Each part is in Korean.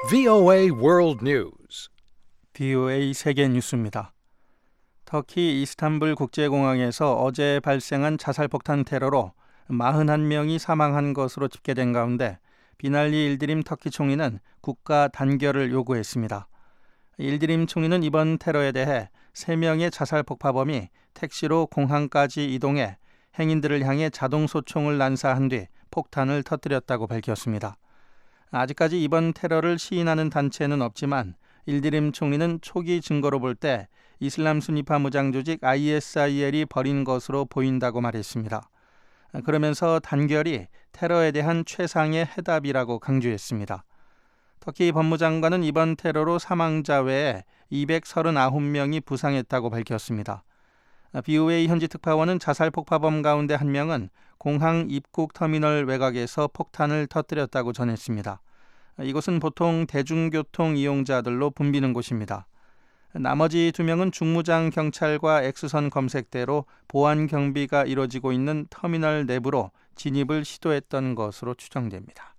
VOA World News. VOA 세계 뉴스입니다. 터키 이스탄불 국제공항에서 어제 발생한 자살폭탄 테러로 41명이 사망한 것으로 집계된 가운데 비날리 일드림 터키 총리는 국가 단결을 요구했습니다. 일드림 총리는 이번 테러에 대해 3명의 자살 폭파범이 택시로 공항까지 이동해 행인들을 향해 자동소총을 난사한 뒤 폭탄을 터뜨렸다고 밝혔습니다. 아직까지 이번 테러를 시인하는 단체는 없지만 일드림 총리는 초기 증거로 볼 때 이슬람 순위파 무장 조직 ISIL이 벌인 것으로 보인다고 말했습니다. 그러면서 단결이 테러에 대한 최상의 해답이라고 강조했습니다. 터키 법무장관은 이번 테러로 사망자 외에 239명이 부상했다고 밝혔습니다. BOA 현지 특파원은 자살 폭파범 가운데 한 명은 공항 입국 터미널 외곽에서 폭탄을 터뜨렸다고 전했습니다. 이곳은 보통 대중교통 이용자들로 붐비는 곳입니다. 나머지 2명은 중무장 경찰과 X선 검색대로 보안 경비가 이루어지고 있는 터미널 내부로 진입을 시도했던 것으로 추정됩니다.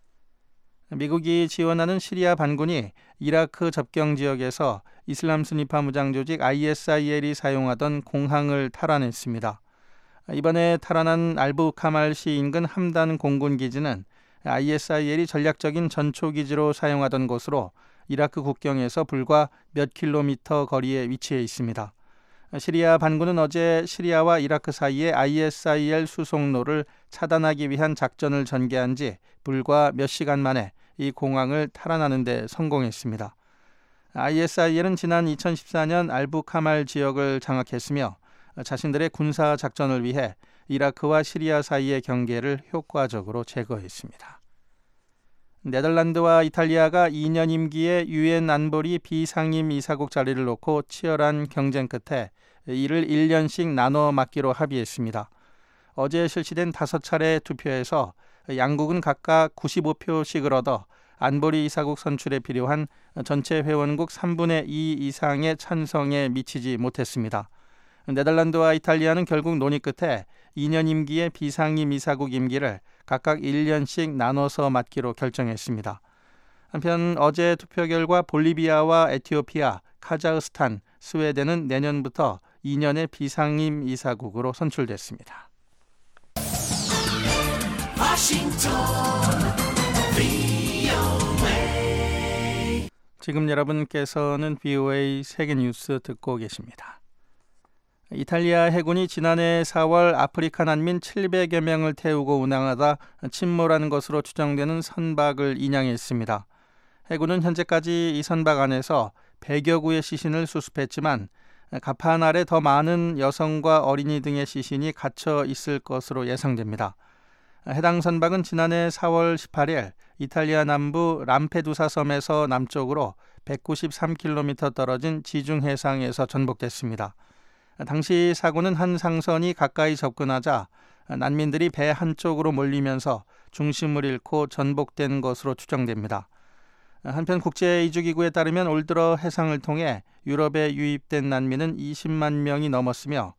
미국이 지원하는 시리아 반군이 이라크 접경 지역에서 이슬람 순위파 무장 조직 ISIL이 사용하던 공항을 탈환했습니다. 이번에 탈환한 알부 카말시 인근 함단 공군 기지는 ISIL이 전략적인 전초기지로 사용하던 곳으로 이라크 국경에서 불과 몇 킬로미터 거리에 위치해 있습니다. 시리아 반군은 어제 시리아와 이라크 사이에 ISIL 수송로를 차단하기 위한 작전을 전개한 지 불과 몇 시간 만에 이 공항을 탈환하는 데 성공했습니다. ISIL은 지난 2014년 알부 카말 지역을 장악했으며 자신들의 군사 작전을 위해 이라크와 시리아 사이의 경계를 효과적으로 제거했습니다. 네덜란드와 이탈리아가 2년 임기의 유엔 안보리 비상임 이사국 자리를 놓고 치열한 경쟁 끝에 이를 1년씩 나눠 맡기로 합의했습니다. 어제 실시된 5차례 투표에서 양국은 각각 95표씩을 얻어 안보리 이사국 선출에 필요한 전체 회원국 3분의 2 이상의 찬성에 미치지 못했습니다. 네덜란드와 이탈리아는 결국 논의 끝에 2년 임기의 비상임 이사국 임기를 각각 1년씩 나눠서 맡기로 결정했습니다. 한편 어제 투표 결과 볼리비아와 에티오피아, 카자흐스탄, 스웨덴은 내년부터 2년의 비상임 이사국으로 선출됐습니다. 지금 여러분께서는 VOA 세계뉴스 듣고 계십니다. 이탈리아 해군이 지난해 4월 아프리카 난민 700여 명을 태우고 운항하다 침몰한 것으로 추정되는 선박을 인양했습니다. 해군은 현재까지 이 선박 안에서 100여 구의 시신을 수습했지만 갑판 아래 더 많은 여성과 어린이 등의 시신이 갇혀 있을 것으로 예상됩니다. 해당 선박은 지난해 4월 18일 이탈리아 남부 람페두사 섬에서 남쪽으로 193km 떨어진 지중 해상에서 전복됐습니다. 당시 사고는 한 상선이 가까이 접근하자 난민들이 배 한쪽으로 몰리면서 중심을 잃고 전복된 것으로 추정됩니다. 한편 국제이주기구에 따르면 올 들어 해상을 통해 유럽에 유입된 난민은 20만 명이 넘었으며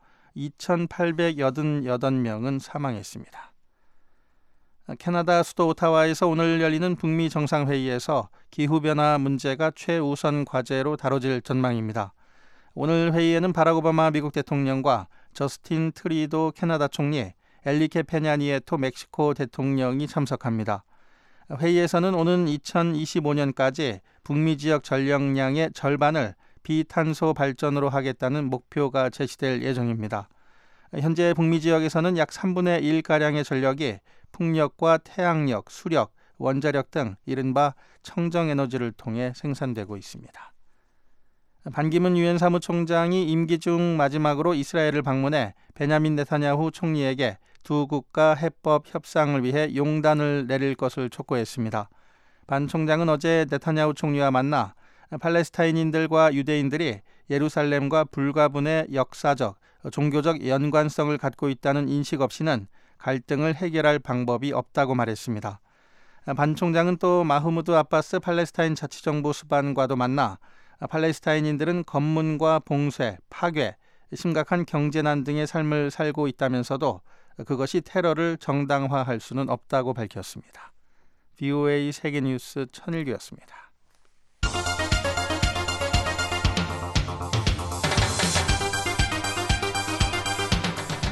2,888명은 사망했습니다. 캐나다 수도 오타와에서 오늘 열리는 북미 정상회의에서 기후변화 문제가 최우선 과제로 다뤄질 전망입니다. 오늘 회의에는 바락 오바마 미국 대통령과 저스틴 트리도 캐나다 총리, 엘리케 페냐니에토 멕시코 대통령이 참석합니다. 회의에서는 오는 2025년까지 북미 지역 전력량의 절반을 비탄소 발전으로 하겠다는 목표가 제시될 예정입니다. 현재 북미 지역에서는 약 3분의 1가량의 전력이 풍력과 태양력, 수력, 원자력 등 이른바 청정에너지를 통해 생산되고 있습니다. 반기문 유엔 사무총장이 임기 중 마지막으로 이스라엘을 방문해 베냐민 네타냐후 총리에게 두 국가 해법 협상을 위해 용단을 내릴 것을 촉구했습니다. 반 총장은 어제 네타냐후 총리와 만나 팔레스타인인들과 유대인들이 예루살렘과 불가분의 역사적, 종교적 연관성을 갖고 있다는 인식 없이는 갈등을 해결할 방법이 없다고 말했습니다. 반 총장은 또 마흐무드 아바스 팔레스타인 자치정부 수반과도 만나 팔레스타인인들은 검문과 봉쇄, 파괴, 심각한 경제난 등의 삶을 살고 있다면서도 그것이 테러를 정당화할 수는 없다고 밝혔습니다. VOA 세계뉴스 천일규였습니다.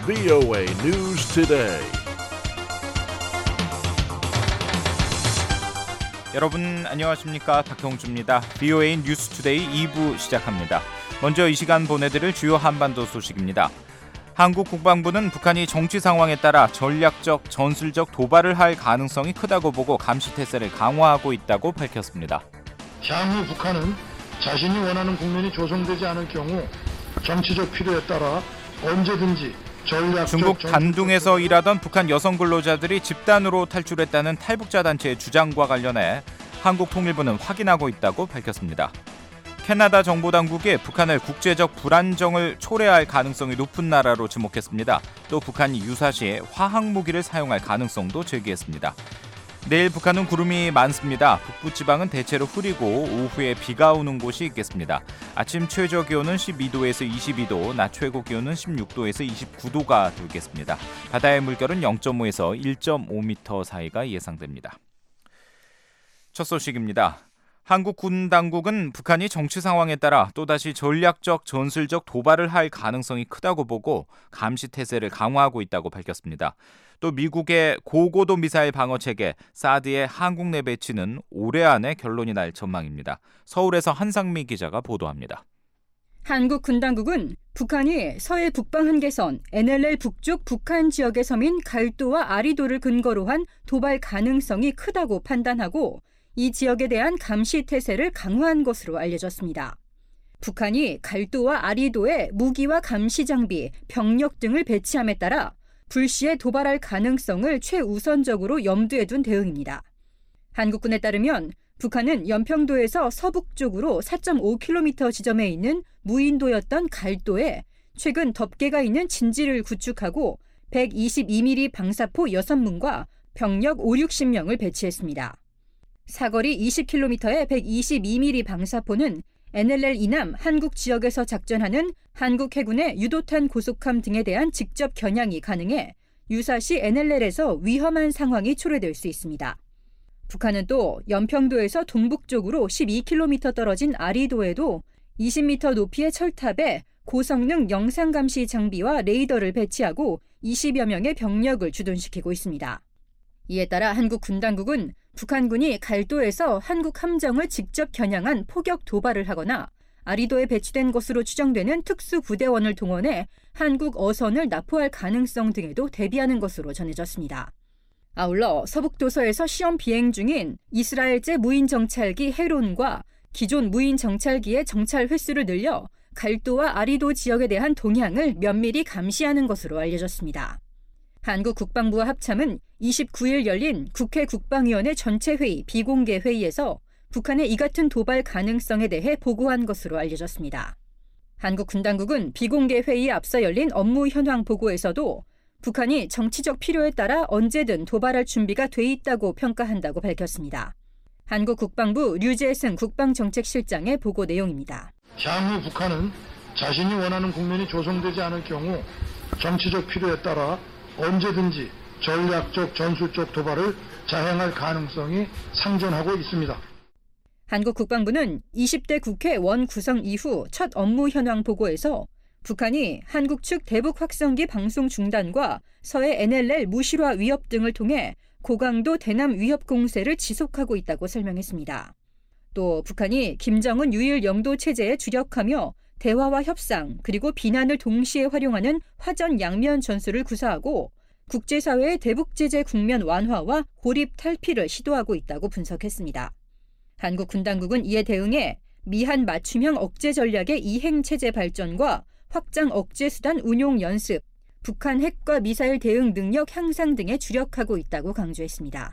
VOA News Today. 여러분 안녕하십니까? 박형주입니다. VOA 뉴스 투데이 2부 시작합니다. 먼저 이 시간 보내드릴 주요 한반도 소식입니다. 한국 국방부는 북한이 정치 상황에 따라 전략적, 전술적 도발을 할 가능성이 크다고 보고 감시태세를 강화하고 있다고 밝혔습니다. 향후 북한은 자신이 원하는 국면이 조성되지 않을 경우 정치적 필요에 따라 언제든지 전략적 중국 단둥에서 일하던 북한 여성 근로자들이 집단으로 탈출했다는 탈북자 단체의 주장과 관련해 한국 통일부는 확인하고 있다고 밝혔습니다. 캐나다 정보당국이 북한을 국제적 불안정을 초래할 가능성이 높은 나라로 지목했습니다. 또 북한이 유사시에 화학무기를 사용할 가능성도 제기했습니다. 내일 북한은 구름이 많습니다. 북부지방은 대체로 흐리고 오후에 비가 오는 곳이 있겠습니다. 아침 최저 기온은 12도에서 22도, 낮 최고 기온은 16도에서 29도가 되겠습니다. 바다의 물결은 0.5에서 1.5m 사이가 예상됩니다. 첫 소식입니다. 한국 군 당국은 북한이 정치 상황에 따라 또다시 전략적, 전술적 도발을 할 가능성이 크다고 보고 감시 태세를 강화하고 있다고 밝혔습니다. 또 미국의 고고도 미사일 방어체계 사드의 한국 내 배치는 올해 안에 결론이 날 전망입니다. 서울에서 한상미 기자가 보도합니다. 한국 군 당국은 북한이 서해 북방 한계선 NLL 북쪽 북한 지역의 섬인 갈도와 아리도를 근거로 한 도발 가능성이 크다고 판단하고 이 지역에 대한 감시 태세를 강화한 것으로 알려졌습니다. 북한이 갈도와 아리도에 무기와 감시 장비, 병력 등을 배치함에 따라 불시에 도발할 가능성을 최우선적으로 염두에 둔 대응입니다. 한국군에 따르면 북한은 연평도에서 서북쪽으로 4.5km 지점에 있는 무인도였던 갈도에 최근 덮개가 있는 진지를 구축하고 122mm 방사포 6문과 병력 5, 60명을 배치했습니다. 사거리 20km의 122mm 방사포는 NLL 이남 한국 지역에서 작전하는 한국 해군의 유도탄 고속함 등에 대한 직접 겨냥이 가능해 유사시 NLL에서 위험한 상황이 초래될 수 있습니다. 북한은 또 연평도에서 동북쪽으로 12km 떨어진 아리도에도 20m 높이의 철탑에 고성능 영상감시 장비와 레이더를 배치하고 20여 명의 병력을 주둔시키고 있습니다. 이에 따라 한국 군 당국은 북한군이 갈도에서 한국 함정을 직접 겨냥한 포격 도발을 하거나 아리도에 배치된 것으로 추정되는 특수부대원을 동원해 한국 어선을 납포할 가능성 등에도 대비하는 것으로 전해졌습니다. 아울러 서북도서에서 시험 비행 중인 이스라엘제 무인정찰기 헤론과 기존 무인정찰기의 정찰 횟수를 늘려 갈도와 아리도 지역에 대한 동향을 면밀히 감시하는 것으로 알려졌습니다. 한국 국방부와 합참은 29일 열린 국회 국방위원회 전체 회의 비공개 회의에서 북한의 이 같은 도발 가능성에 대해 보고한 것으로 알려졌습니다. 한국 군 당국은 비공개 회의에 앞서 열린 업무 현황 보고에서도 북한이 정치적 필요에 따라 언제든 도발할 준비가 돼 있다고 평가한다고 밝혔습니다. 한국 국방부 류재승 국방정책실장의 보고 내용입니다. 향후 북한은 자신이 원하는 국면이 조성되지 않을 경우 정치적 필요에 따라 언제든지 전략적, 전술적 도발을 자행할 가능성이 상존하고 있습니다. 한국 국방부는 20대 국회 원 구성 이후 첫 업무 현황 보고에서 북한이 한국 측 대북 확성기 방송 중단과 서해 NLL 무실화 위협 등을 통해 고강도 대남 위협 공세를 지속하고 있다고 설명했습니다. 또 북한이 김정은 유일 영도 체제에 주력하며 대화와 협상 그리고 비난을 동시에 활용하는 화전 양면 전술을 구사하고 국제사회의 대북 제재 국면 완화와 고립 탈피를 시도하고 있다고 분석했습니다. 한국 군 당국은 이에 대응해 미한 맞춤형 억제 전략의 이행 체제 발전과 확장 억제 수단 운용 연습, 북한 핵과 미사일 대응 능력 향상 등에 주력하고 있다고 강조했습니다.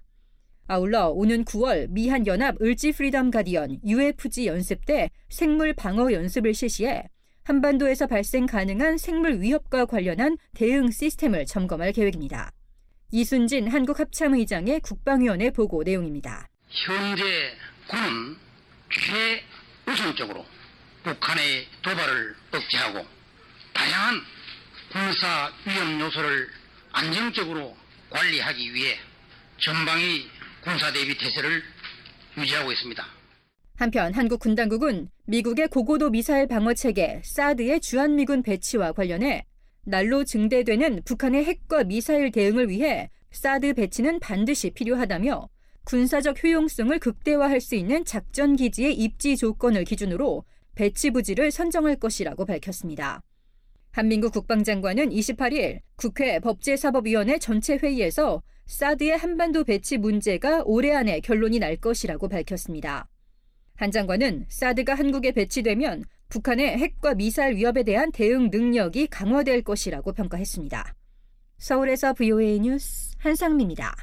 아울러 오는 9월 미한 연합 을지 프리덤 가디언 UFG 연습 때 생물 방어 연습을 실시해 한반도에서 발생 가능한 생물 위협과 관련한 대응 시스템을 점검할 계획입니다. 이순진 한국합참의장의 국방위원회 보고 내용입니다. 현재 군은 최우선적으로 북한의 도발을 억제하고 다양한 군사 위험 요소를 안정적으로 관리하기 위해 전방위 군사 대비 태세를 유지하고 있습니다. 한편 한국 군 당국은 미국의 고고도 미사일 방어 체계 사드의 주한미군 배치와 관련해 날로 증대되는 북한의 핵과 미사일 대응을 위해 사드 배치는 반드시 필요하다며 군사적 효용성을 극대화할 수 있는 작전 기지의 입지 조건을 기준으로 배치 부지를 선정할 것이라고 밝혔습니다. 한민구 국방장관은 28일 국회 법제사법위원회 전체 회의에서 사드의 한반도 배치 문제가 올해 안에 결론이 날 것이라고 밝혔습니다. 한 장관은 사드가 한국에 배치되면 북한의 핵과 미사일 위협에 대한 대응 능력이 강화될 것이라고 평가했습니다. 서울에서 VOA 뉴스 한상미입니다.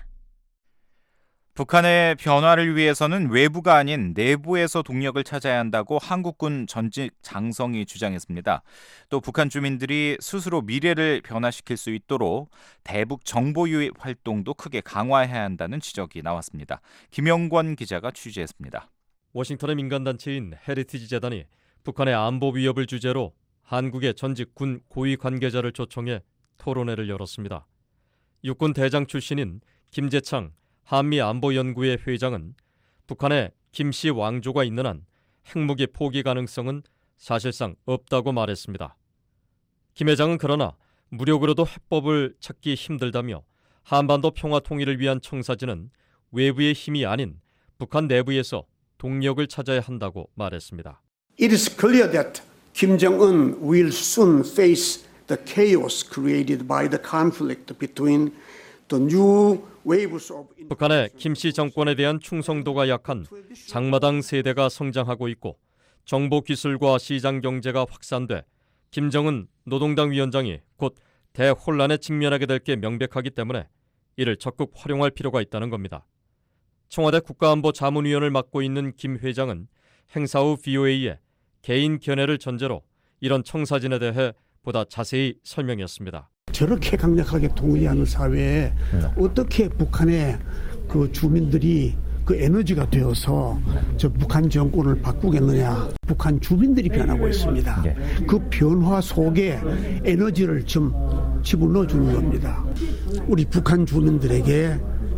북한의 변화를 위해서는 외부가 아닌 내부에서 동력을 찾아야 한다고 한국군 전직 장성이 주장했습니다. 또 북한 주민들이 스스로 미래를 변화시킬 수 있도록 대북 정보 유입 활동도 크게 강화해야 한다는 지적이 나왔습니다. 김영권 기자가 취재했습니다. 워싱턴의 민간단체인 헤리티지 재단이 북한의 안보 위협을 주제로 한국의 전직 군 고위 관계자를 초청해 토론회를 열었습니다. 육군 대장 출신인 김재창 한미안보연구회 회장은 북한에 김씨 왕조가 있는 한 핵무기 포기 가능성은 사실상 없다고 말했습니다. 김 회장은 그러나 무력으로도 해법을 찾기 힘들다며 한반도 평화 통일을 위한 청사진은 외부의 힘이 아닌 북한 내부에서 동력을 찾아야 한다고 말했습니다. It is clear that Kim Jong-un will soon face the chaos created by the conflict between the new waves of 북한의 김씨 정권에 대한 충성도가 약한 장마당 세대가 성장하고 있고 정보 기술과 시장 경제가 확산돼 김정은 노동당 위원장이 곧 대혼란에 직면하게 될 게 명백하기 때문에 이를 적극 활용할 필요가 있다는 겁니다. 청와대 국가안보자문위원을 맡고 있는 김 회장은 행사 후 VOA에 개인 견해를 전제로 이런 청사진에 대해 보다 자세히 설명했습니다. 저렇게 강력하게 동의하는 사회에 어떻게 북한의 그 주민들이 그 에너지가 되어서 저 북한 정권을 바꾸겠느냐. 북한 주민들이 변하고 있습니다. 그 변화 속에 에너지를 좀 집어넣어 주는 겁니다. 우리 북한 주민들에게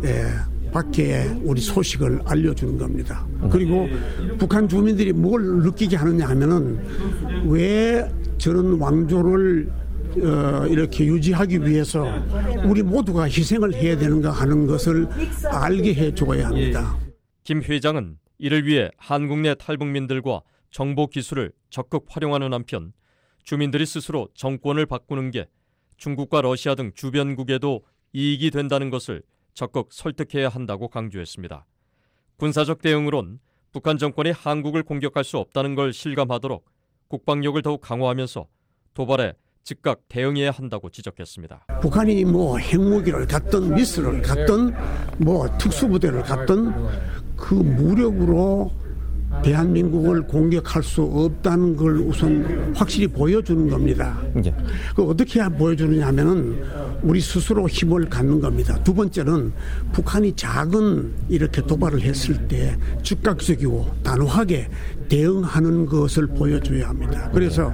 밖에 우리 소식을 알려주는 겁니다. 그리고 북한 주민들이 뭘 느끼게 하느냐 하면은 왜 저런 왕조를 이렇게 유지하기 위해서 우리 모두가 희생을 해야 되는가 하는 것을 알게 해줘야 합니다. 김 회장은 이를 위해 한국 내 탈북민들과 정보 기술을 적극 활용하는 한편 주민들이 스스로 정권을 바꾸는 게 중국과 러시아 등 주변국에도 이익이 된다는 것을 적극 설득해야 한다고 강조했습니다. 군사적 대응으론 북한 정권이 한국을 공격할 수 없다는 걸 실감하도록 국방력을 더욱 강화하면서 도발에 즉각 대응해야 한다고 지적했습니다. 북한이 핵무기를 갖든 미스를 갖든 특수부대를 갖든 그 무력으로 대한민국을 공격할 수 없다는 걸 우선 확실히 보여주는 겁니다. 그 어떻게 보여주느냐 하면은 우리 스스로 힘을 갖는 겁니다. 두 번째는 북한이 작은 이렇게 도발을 했을 때 즉각적이고 단호하게 대응하는 것을 보여줘야 합니다. 그래서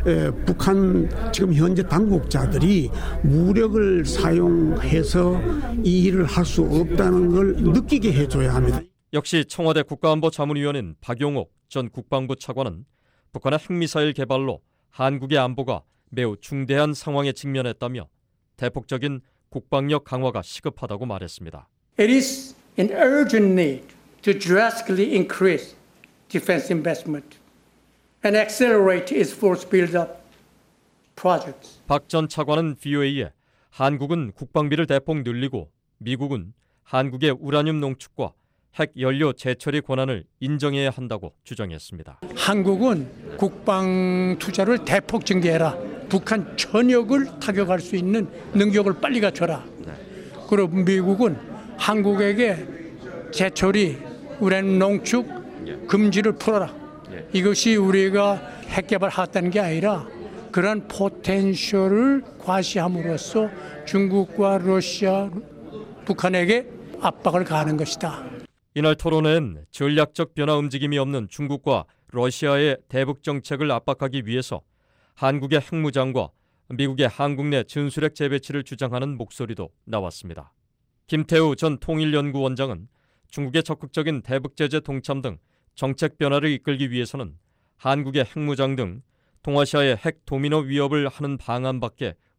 북한 지금 현재 당국자들이 무력을 사용해서 이 일을 할 수 없다는 걸 느끼게 해줘야 합니다. 역시 청와대 국가안보자문위원인 박용옥 전 국방부 차관은 북한의 핵미사일 개발로 한국의 안보가 매우 중대한 상황에 직면했다며 대폭적인 국방력 강화가 시급하다고 말했습니다. It is an urgent need to drastically increase defense investment and accelerate its force build-up projects. 박 전 차관은 VOA에 한국은 국방비를 대폭 늘리고 미국은 한국의 우라늄 농축과 핵 연료 재처리 권한을 인정해야 한다고 주장했습니다. 한국은 국방 투자를 대폭 증대해라. 북한 전역을 타격할 수 있는 능력을 빨리 갖춰라. 그리고 미국은 한국에게 재처리, 우라늄 농축 금지를 풀어라. 이것이 우리가 핵 개발하겠다는 게 아니라 그런 포텐셜을 과시함으로써 중국과 러시아, 북한에게 압박을 가하는 것이다. 이날 토론회는 전략적 변화 움직임이 없는 중국과 러시아의 대북 정책을 압박하기 위해서 한국의 핵무장과 미국의 한국 내 전술핵 재배치를 주장하는 목소리도 나왔습니다. 김태우 전 통일연구원장은 중국의 적극적인 대북 제재 동참 등 정책 변화를 이끌기 위해서는 한국의 핵무장 등 동아시아의 핵 도미노 위협을 하는 방안밖에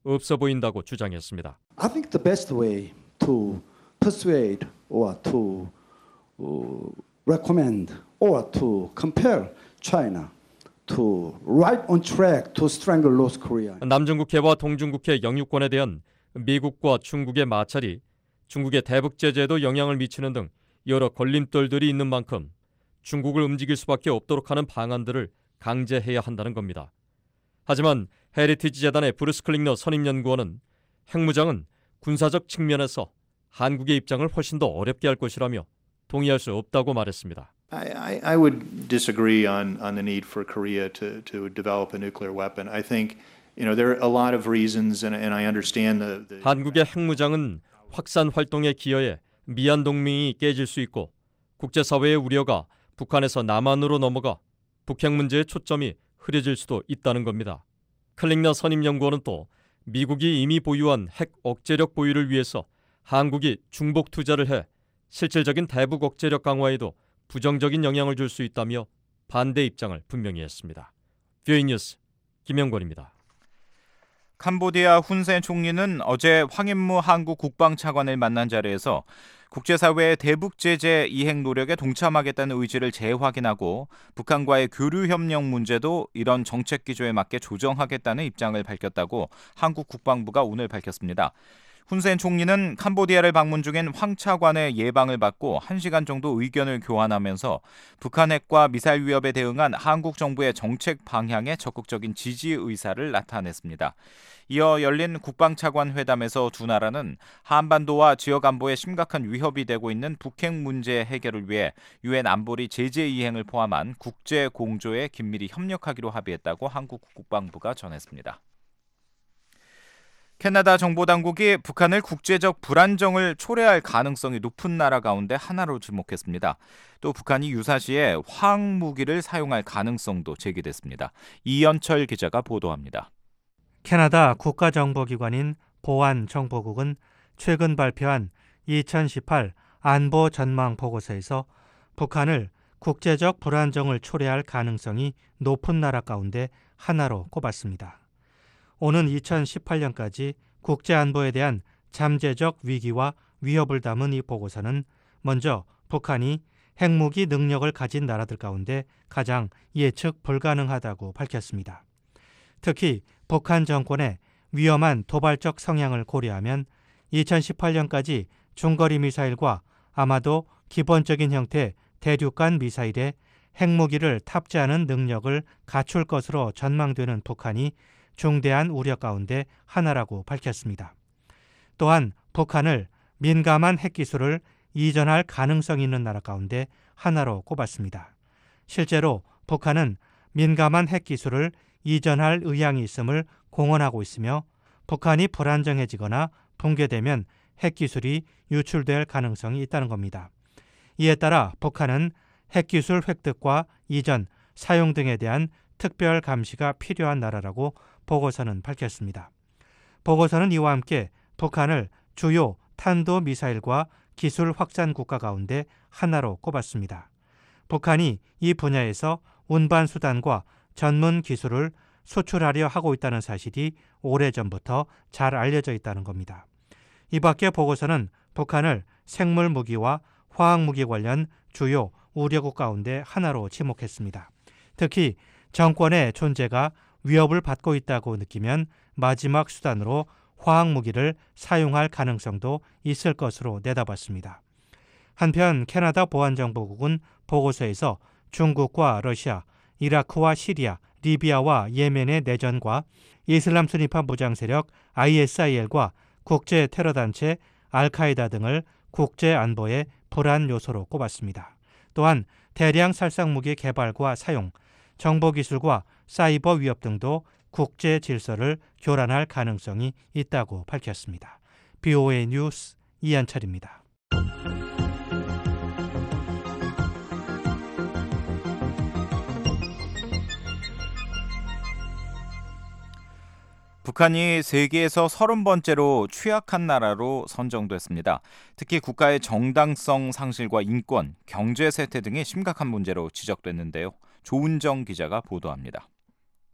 없어 보인다고 주장했습니다. I think the best way to persuade or to recommend or to compel China to right on track to strangle North Korea. 남중국해와 동중국해 영유권에 대한 미국과 중국의 마찰이 중국의 대북 제재에도 영향을 미치는 등 여러 걸림돌들이 있는 만큼 중국을 움직일 수밖에 없도록 하는 방안들을 강제해야 한다는 겁니다. 하지만 헤리티지 재단의 브루스 클링너 선임연구원은 핵무장은 군사적 측면에서 한국의 입장을 훨씬 더 어렵게 할 것이라며 동의할 수 없다고 말했습니다. I would disagree on the need for Korea to develop a nuclear weapon. I think there are a lot of reasons, and I understand the. 한국의 핵무장은 확산 활동에 기여해 미얀 동맹이 깨질 수 있고 국제사회의 우려가 북한에서 남한으로 넘어가 북핵 문제의 초점이 흐려질 수도 있다는 겁니다. 클링너 선임연구원은 또 미국이 이미 보유한 핵 억제력 보유를 위해서 한국이 중복 투자를 해 실질적인 대북 억제력 강화에도 부정적인 영향을 줄 수 있다며 반대 입장을 분명히 했습니다. 뷰이 뉴스 김영권입니다. 캄보디아 훈센 총리는 어제 황인무 한국 국방차관을 만난 자리에서 국제사회의 대북 제재 이행 노력에 동참하겠다는 의지를 재확인하고 북한과의 교류협력 문제도 이런 정책 기조에 맞게 조정하겠다는 입장을 밝혔다고 한국 국방부가 오늘 밝혔습니다. 훈센 총리는 캄보디아를 방문 중인 황 차관의 예방을 받고 1시간 정도 의견을 교환하면서 북한 핵과 미사일 위협에 대응한 한국 정부의 정책 방향에 적극적인 지지 의사를 나타냈습니다. 이어 열린 국방차관 회담에서 두 나라는 한반도와 지역 안보에 심각한 위협이 되고 있는 북핵 문제 해결을 위해 유엔 안보리 제재 이행을 포함한 국제 공조에 긴밀히 협력하기로 합의했다고 한국 국방부가 전했습니다. 캐나다 정보당국이 북한을 국제적 불안정을 초래할 가능성이 높은 나라 가운데 하나로 지목했습니다. 또 북한이 유사시에 화학무기를 사용할 가능성도 제기됐습니다. 이연철 기자가 보도합니다. 캐나다 국가정보기관인 보안정보국은 최근 발표한 2018 안보 전망 보고서에서 북한을 국제적 불안정을 초래할 가능성이 높은 나라 가운데 하나로 꼽았습니다. 오는 2018년까지 국제안보에 대한 잠재적 위기와 위협을 담은 이 보고서는 먼저 북한이 핵무기 능력을 가진 나라들 가운데 가장 예측 불가능하다고 밝혔습니다. 특히 북한 정권의 위험한 도발적 성향을 고려하면 2018년까지 중거리 미사일과 아마도 기본적인 형태 대륙간 미사일에 핵무기를 탑재하는 능력을 갖출 것으로 전망되는 북한이 중대한 우려 가운데 하나라고 밝혔습니다. 또한 북한을 민감한 핵기술을 이전할 가능성이 있는 나라 가운데 하나로 꼽았습니다. 실제로 북한은 민감한 핵기술을 이전할 의향이 있음을 공언하고 있으며 북한이 불안정해지거나 붕괴되면 핵기술이 유출될 가능성이 있다는 겁니다. 이에 따라 북한은 핵기술 획득과 이전, 사용 등에 대한 특별 감시가 필요한 나라라고 보고서는 밝혔습니다. 보고서는 이와 함께 북한을 주요 탄도미사일과 기술 확산 국가 가운데 하나로 꼽았습니다. 북한이 이 분야에서 운반 수단과 전문 기술을 수출하려 하고 있다는 사실이 오래전부터 잘 알려져 있다는 겁니다. 이 밖에 보고서는 북한을 생물무기와 화학무기 관련 주요 우려국 가운데 하나로 지목했습니다. 특히 정권의 존재가 위협을 받고 있다고 느끼면 마지막 수단으로 화학무기를 사용할 가능성도 있을 것으로 내다봤습니다. 한편 캐나다 보안정보국은 보고서에서 중국과 러시아, 이라크와 시리아, 리비아와 예멘의 내전과 이슬람 순위파 무장세력 ISIL과 국제 테러단체 알카에다 등을 국제안보의 불안 요소로 꼽았습니다. 또한 대량 살상무기 개발과 사용, 정보기술과 사이버 위협 등도 국제 질서를 교란할 가능성이 있다고 밝혔습니다. BOA 뉴스 이한철입니다. 북한이 세계에서 30번째로 취약한 나라로 선정됐습니다. 특히 국가의 정당성 상실과 인권, 경제 쇠퇴 등이 심각한 문제로 지적됐는데요. 조은정 기자가 보도합니다.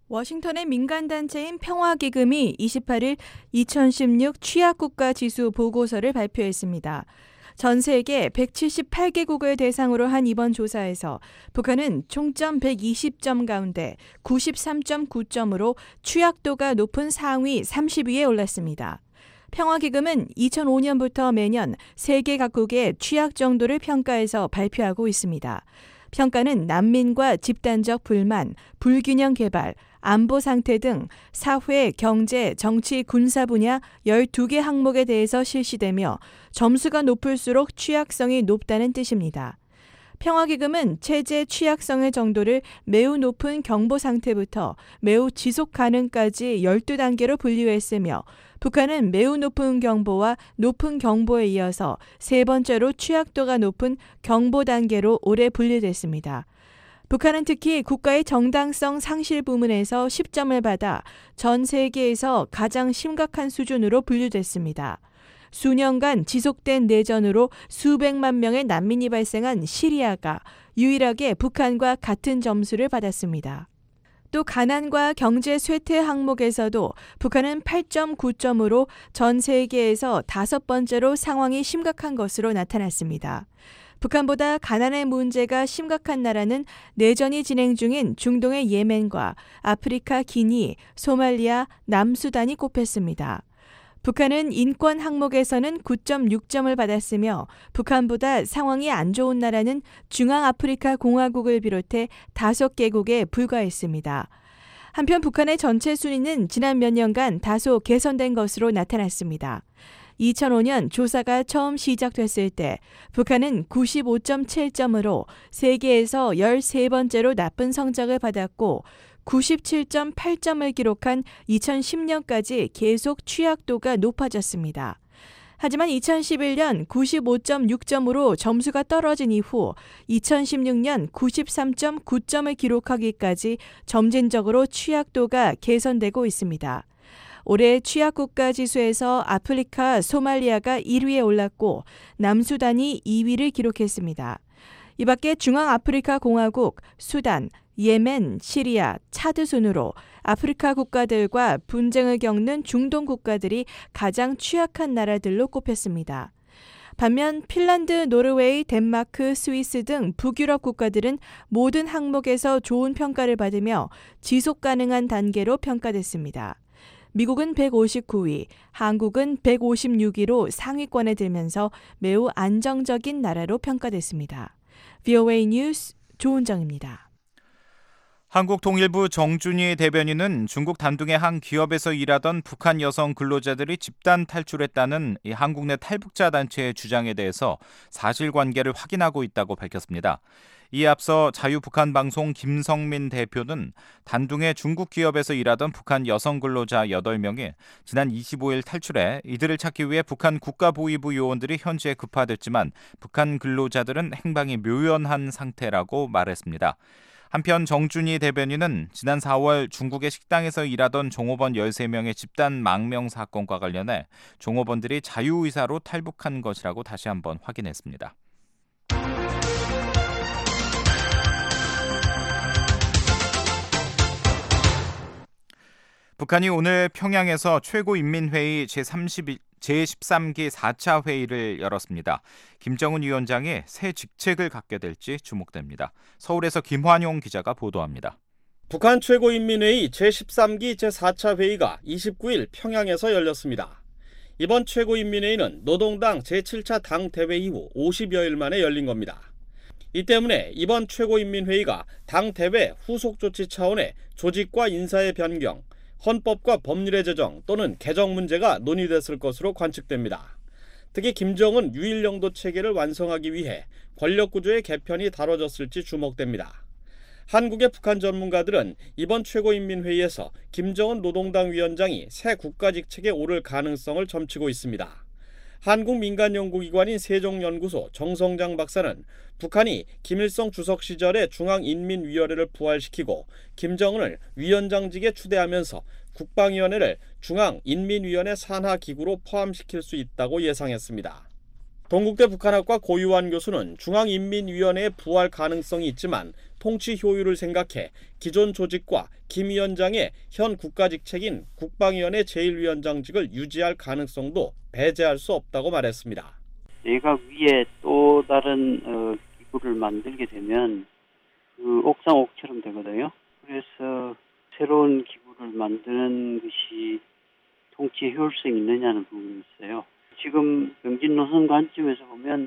워싱턴의 민간단체인 평화기금이 28일 2016 취약국가 지수 보고서를 발표했습니다. 전 세계 178개국을 대상으로 한 이번 조사에서 북한은 총점 120점 가운데 93.9점으로 취약도가 높은 상위 30위에 올랐습니다. 평화기금은 2005년부터 매년 세계 각국의 취약 정도를 평가해서 발표하고 있습니다. 평가는 난민과 집단적 불만, 불균형 개발, 안보 상태 등 사회, 경제, 정치, 군사 분야 12개 항목에 대해서 실시되며 점수가 높을수록 취약성이 높다는 뜻입니다. 평화기금은 체제 취약성의 정도를 매우 높은 경보 상태부터 매우 지속 가능까지 12단계로 분류했으며 북한은 매우 높은 경보와 높은 경보에 이어서 세 번째로 취약도가 높은 경보 단계로 올해 분류됐습니다. 북한은 특히 국가의 정당성 상실 부문에서 10점을 받아 전 세계에서 가장 심각한 수준으로 분류됐습니다. 수년간 지속된 내전으로 수백만 명의 난민이 발생한 시리아가 유일하게 북한과 같은 점수를 받았습니다. 또 가난과 경제 쇠퇴 항목에서도 북한은 8.9점으로 전 세계에서 5번째로 상황이 심각한 것으로 나타났습니다. 북한보다 가난의 문제가 심각한 나라는 내전이 진행 중인 중동의 예멘과 아프리카 기니, 소말리아, 남수단이 꼽혔습니다. 북한은 인권 항목에서는 9.6점을 받았으며 북한보다 상황이 안 좋은 나라는 중앙아프리카 공화국을 비롯해 5개국에 불과했습니다. 한편 북한의 전체 순위는 지난 몇 년간 다소 개선된 것으로 나타났습니다. 2005년 조사가 처음 시작됐을 때 북한은 95.7점으로 세계에서 13번째로 나쁜 성적을 받았고 97.8점을 기록한 2010년까지 계속 취약도가 높아졌습니다. 하지만 2011년 95.6점으로 점수가 떨어진 이후 2016년 93.9점을 기록하기까지 점진적으로 취약도가 개선되고 있습니다. 올해 취약국가 지수에서 아프리카 소말리아가 1위에 올랐고 남수단이 2위를 기록했습니다. 이 밖에 중앙아프리카 공화국, 수단, 예멘, 시리아, 차드 순으로 아프리카 국가들과 분쟁을 겪는 중동 국가들이 가장 취약한 나라들로 꼽혔습니다. 반면 핀란드, 노르웨이, 덴마크, 스위스 등 북유럽 국가들은 모든 항목에서 좋은 평가를 받으며 지속 가능한 단계로 평가됐습니다. 미국은 159위, 한국은 156위로 상위권에 들면서 매우 안정적인 나라로 평가됐습니다. VOA 뉴스 조은정입니다. 한국통일부 정준희 대변인은 중국 단둥의 한 기업에서 일하던 북한 여성 근로자들이 집단 탈출했다는 한국 내 탈북자 단체의 주장에 대해서 사실관계를 확인하고 있다고 밝혔습니다. 이에 앞서 자유북한방송 김성민 대표는 단둥의 중국 기업에서 일하던 북한 여성 근로자 8명이 지난 25일 탈출해 이들을 찾기 위해 북한 국가보위부 요원들이 현지에 급파됐지만 북한 근로자들은 행방이 묘연한 상태라고 말했습니다. 한편 정준희 대변인은 지난 4월 중국의 식당에서 일하던 종업원 13명의 집단 망명 사건과 관련해 종업원들이 자유의사로 탈북한 것이라고 다시 한번 확인했습니다. 북한이 오늘 평양에서 최고인민회의 제13기 4차 회의를 열었습니다. 김정은 위원장이 새 직책을 갖게 될지 주목됩니다. 서울에서 김환용 기자가 보도합니다. 북한 최고인민회의 제13기 제4차 회의가 29일 평양에서 열렸습니다. 이번 최고인민회의는 노동당 제7차 당 대회 이후 50여일 만에 열린 겁니다. 이 때문에 이번 최고인민회의가 당 대회 후속 조치 차원의 조직과 인사의 변경, 헌법과 법률의 제정 또는 개정 문제가 논의됐을 것으로 관측됩니다. 특히 김정은 유일영도 체계를 완성하기 위해 권력구조의 개편이 다뤄졌을지 주목됩니다. 한국의 북한 전문가들은 이번 최고인민회의에서 김정은 노동당 위원장이 새 국가직책에 오를 가능성을 점치고 있습니다. 한국 민간연구기관인 세종연구소 정성장 박사는 북한이 김일성 주석 시절에 중앙인민위원회를 부활시키고 김정은을 위원장직에 추대하면서 국방위원회를 중앙인민위원회 산하기구로 포함시킬 수 있다고 예상했습니다. 동국대 북한학과 고유환 교수는 중앙인민위원회의 부활 가능성이 있지만 통치 효율을 생각해 기존 조직과 김 위원장의 현 국가직책인 국방위원회 제1위원장직을 유지할 가능성도 배제할 수 없다고 말했습니다. 내각 위에 또 다른 기구를 만들게 되면 그 옥상옥처럼 되거든요. 그래서 새로운 기구를 만드는 것이 통치 효율성이 있느냐는 부분이 있어요. 지금 병진 노선 관점에서 보면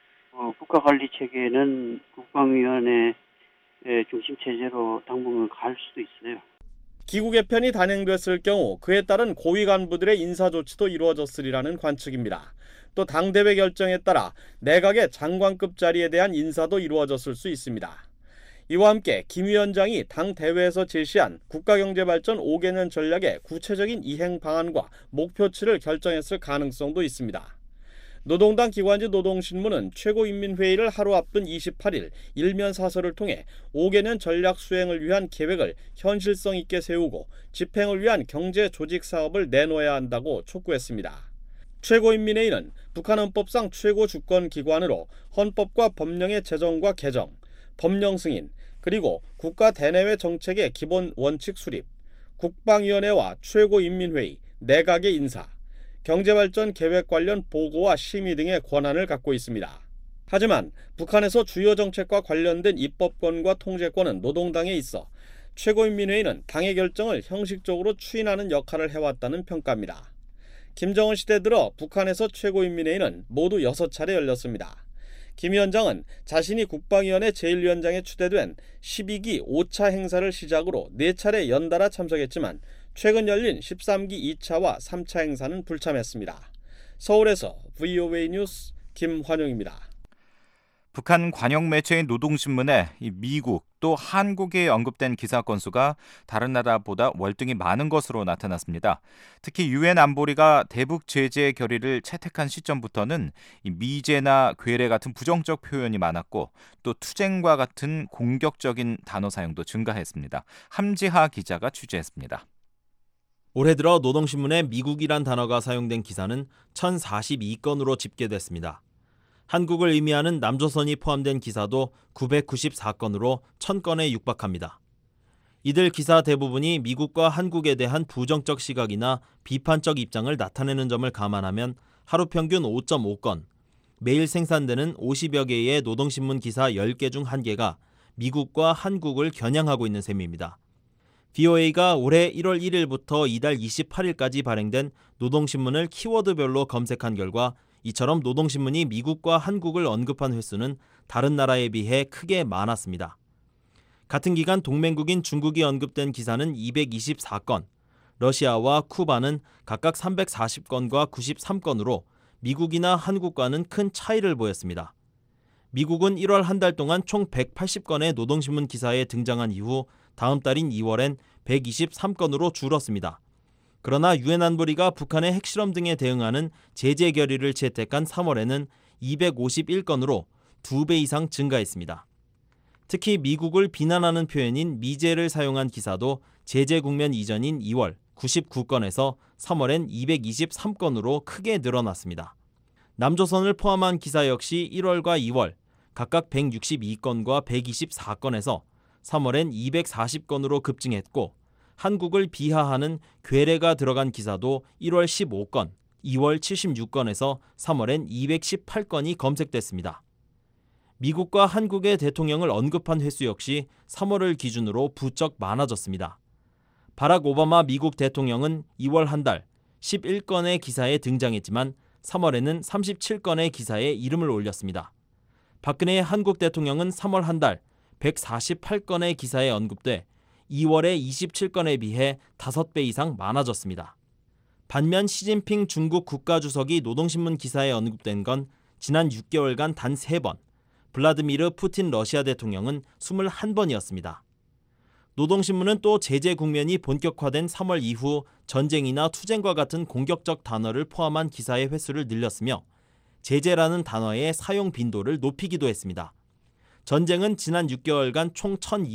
국가관리체계는 국방위원회 중심 체제로 당분간 갈 수도 있어요. 기구 개편이 단행됐을 경우 그에 따른 고위 간부들의 인사 조치도 이루어졌으리라는 관측입니다. 또 당대회 결정에 따라 내각의 장관급 자리에 대한 인사도 이루어졌을 수 있습니다. 이와 함께 김 위원장이 당대회에서 제시한 국가경제발전 5개년 전략의 구체적인 이행 방안과 목표치를 결정했을 가능성도 있습니다. 노동당 기관지 노동신문은 최고인민회의를 하루 앞둔 28일 일면 사설을 통해 5개년 전략 수행을 위한 계획을 현실성 있게 세우고 집행을 위한 경제 조직 사업을 내놓아야 한다고 촉구했습니다. 최고인민회의는 북한 헌법상 최고 주권기관으로 헌법과 법령의 제정과 개정, 법령 승인, 그리고 국가 대내외 정책의 기본 원칙 수립, 국방위원회와 최고인민회의, 내각의 인사, 경제발전 계획 관련 보고와 심의 등의 권한을 갖고 있습니다. 하지만 북한에서 주요 정책과 관련된 입법권과 통제권은 노동당에 있어 최고인민회의는 당의 결정을 형식적으로 추인하는 역할을 해왔다는 평가입니다. 김정은 시대 들어 북한에서 최고인민회의는 모두 6차례 열렸습니다. 김 위원장은 자신이 국방위원회 제1위원장에 추대된 12기 5차 행사를 시작으로 4차례 연달아 참석했지만 최근 열린 13기 2차와 3차 행사는 불참했습니다. 서울에서 VOA 뉴스 김환용입니다. 북한 관영 매체인 노동신문에 미국 또 한국이 언급된 기사 건수가 다른 나라보다 월등히 많은 것으로 나타났습니다. 특히 유엔 안보리가 대북 제재 결의를 채택한 시점부터는 미제나 괴뢰 같은 부정적 표현이 많았고 또 투쟁과 같은 공격적인 단어 사용도 증가했습니다. 함지하 기자가 취재했습니다. 올해 들어 노동신문에 미국이란 단어가 사용된 기사는 1042건으로 집계됐습니다. 한국을 의미하는 남조선이 포함된 기사도 994건으로 1000건에 육박합니다. 이들 기사 대부분이 미국과 한국에 대한 부정적 시각이나 비판적 입장을 나타내는 점을 감안하면 하루 평균 5.5건, 매일 생산되는 50여 개의 노동신문 기사 10개 중 1개가 미국과 한국을 겨냥하고 있는 셈입니다. VOA가 올해 1월 1일부터 이달 28일까지 발행된 노동신문을 키워드별로 검색한 결과 이처럼 노동신문이 미국과 한국을 언급한 횟수는 다른 나라에 비해 크게 많았습니다. 같은 기간 동맹국인 중국이 언급된 기사는 224건, 러시아와 쿠바는 각각 340건과 93건으로 미국이나 한국과는 큰 차이를 보였습니다. 미국은 1월 한 달 동안 총 180건의 노동신문 기사에 등장한 이후 다음 달인 2월엔 123건으로 줄었습니다. 그러나 유엔 안보리가 북한의 핵실험 등에 대응하는 제재 결의를 채택한 3월에는 251건으로 2배 이상 증가했습니다. 특히 미국을 비난하는 표현인 미제를 사용한 기사도 제재 국면 이전인 2월 99건에서 3월엔 223건으로 크게 늘어났습니다. 남조선을 포함한 기사 역시 1월과 2월 각각 162건과 124건에서 3월엔 240건으로 급증했고 한국을 비하하는 괴뢰가 들어간 기사도 1월 15건, 2월 76건에서 3월엔 218건이 검색됐습니다. 미국과 한국의 대통령을 언급한 횟수 역시 3월을 기준으로 부쩍 많아졌습니다. 바락 오바마 미국 대통령은 2월 한 달 11건의 기사에 등장했지만 3월에는 37건의 기사에 이름을 올렸습니다. 박근혜 한국 대통령은 3월 한 달 148건의 기사에 언급돼 2월에 27건에 비해 5배 이상 많아졌습니다. 반면 시진핑 중국 국가주석이 노동신문 기사에 언급된 건 지난 6개월간 단 3번, 블라드미르 푸틴 러시아 대통령은 21번이었습니다. 노동신문은 또 제재 국면이 본격화된 3월 이후 전쟁이나 투쟁과 같은 공격적 단어를 포함한 기사의 횟수를 늘렸으며 제재라는 단어의 사용 빈도를 높이기도 했습니다. 전쟁은 지난 6개월간 총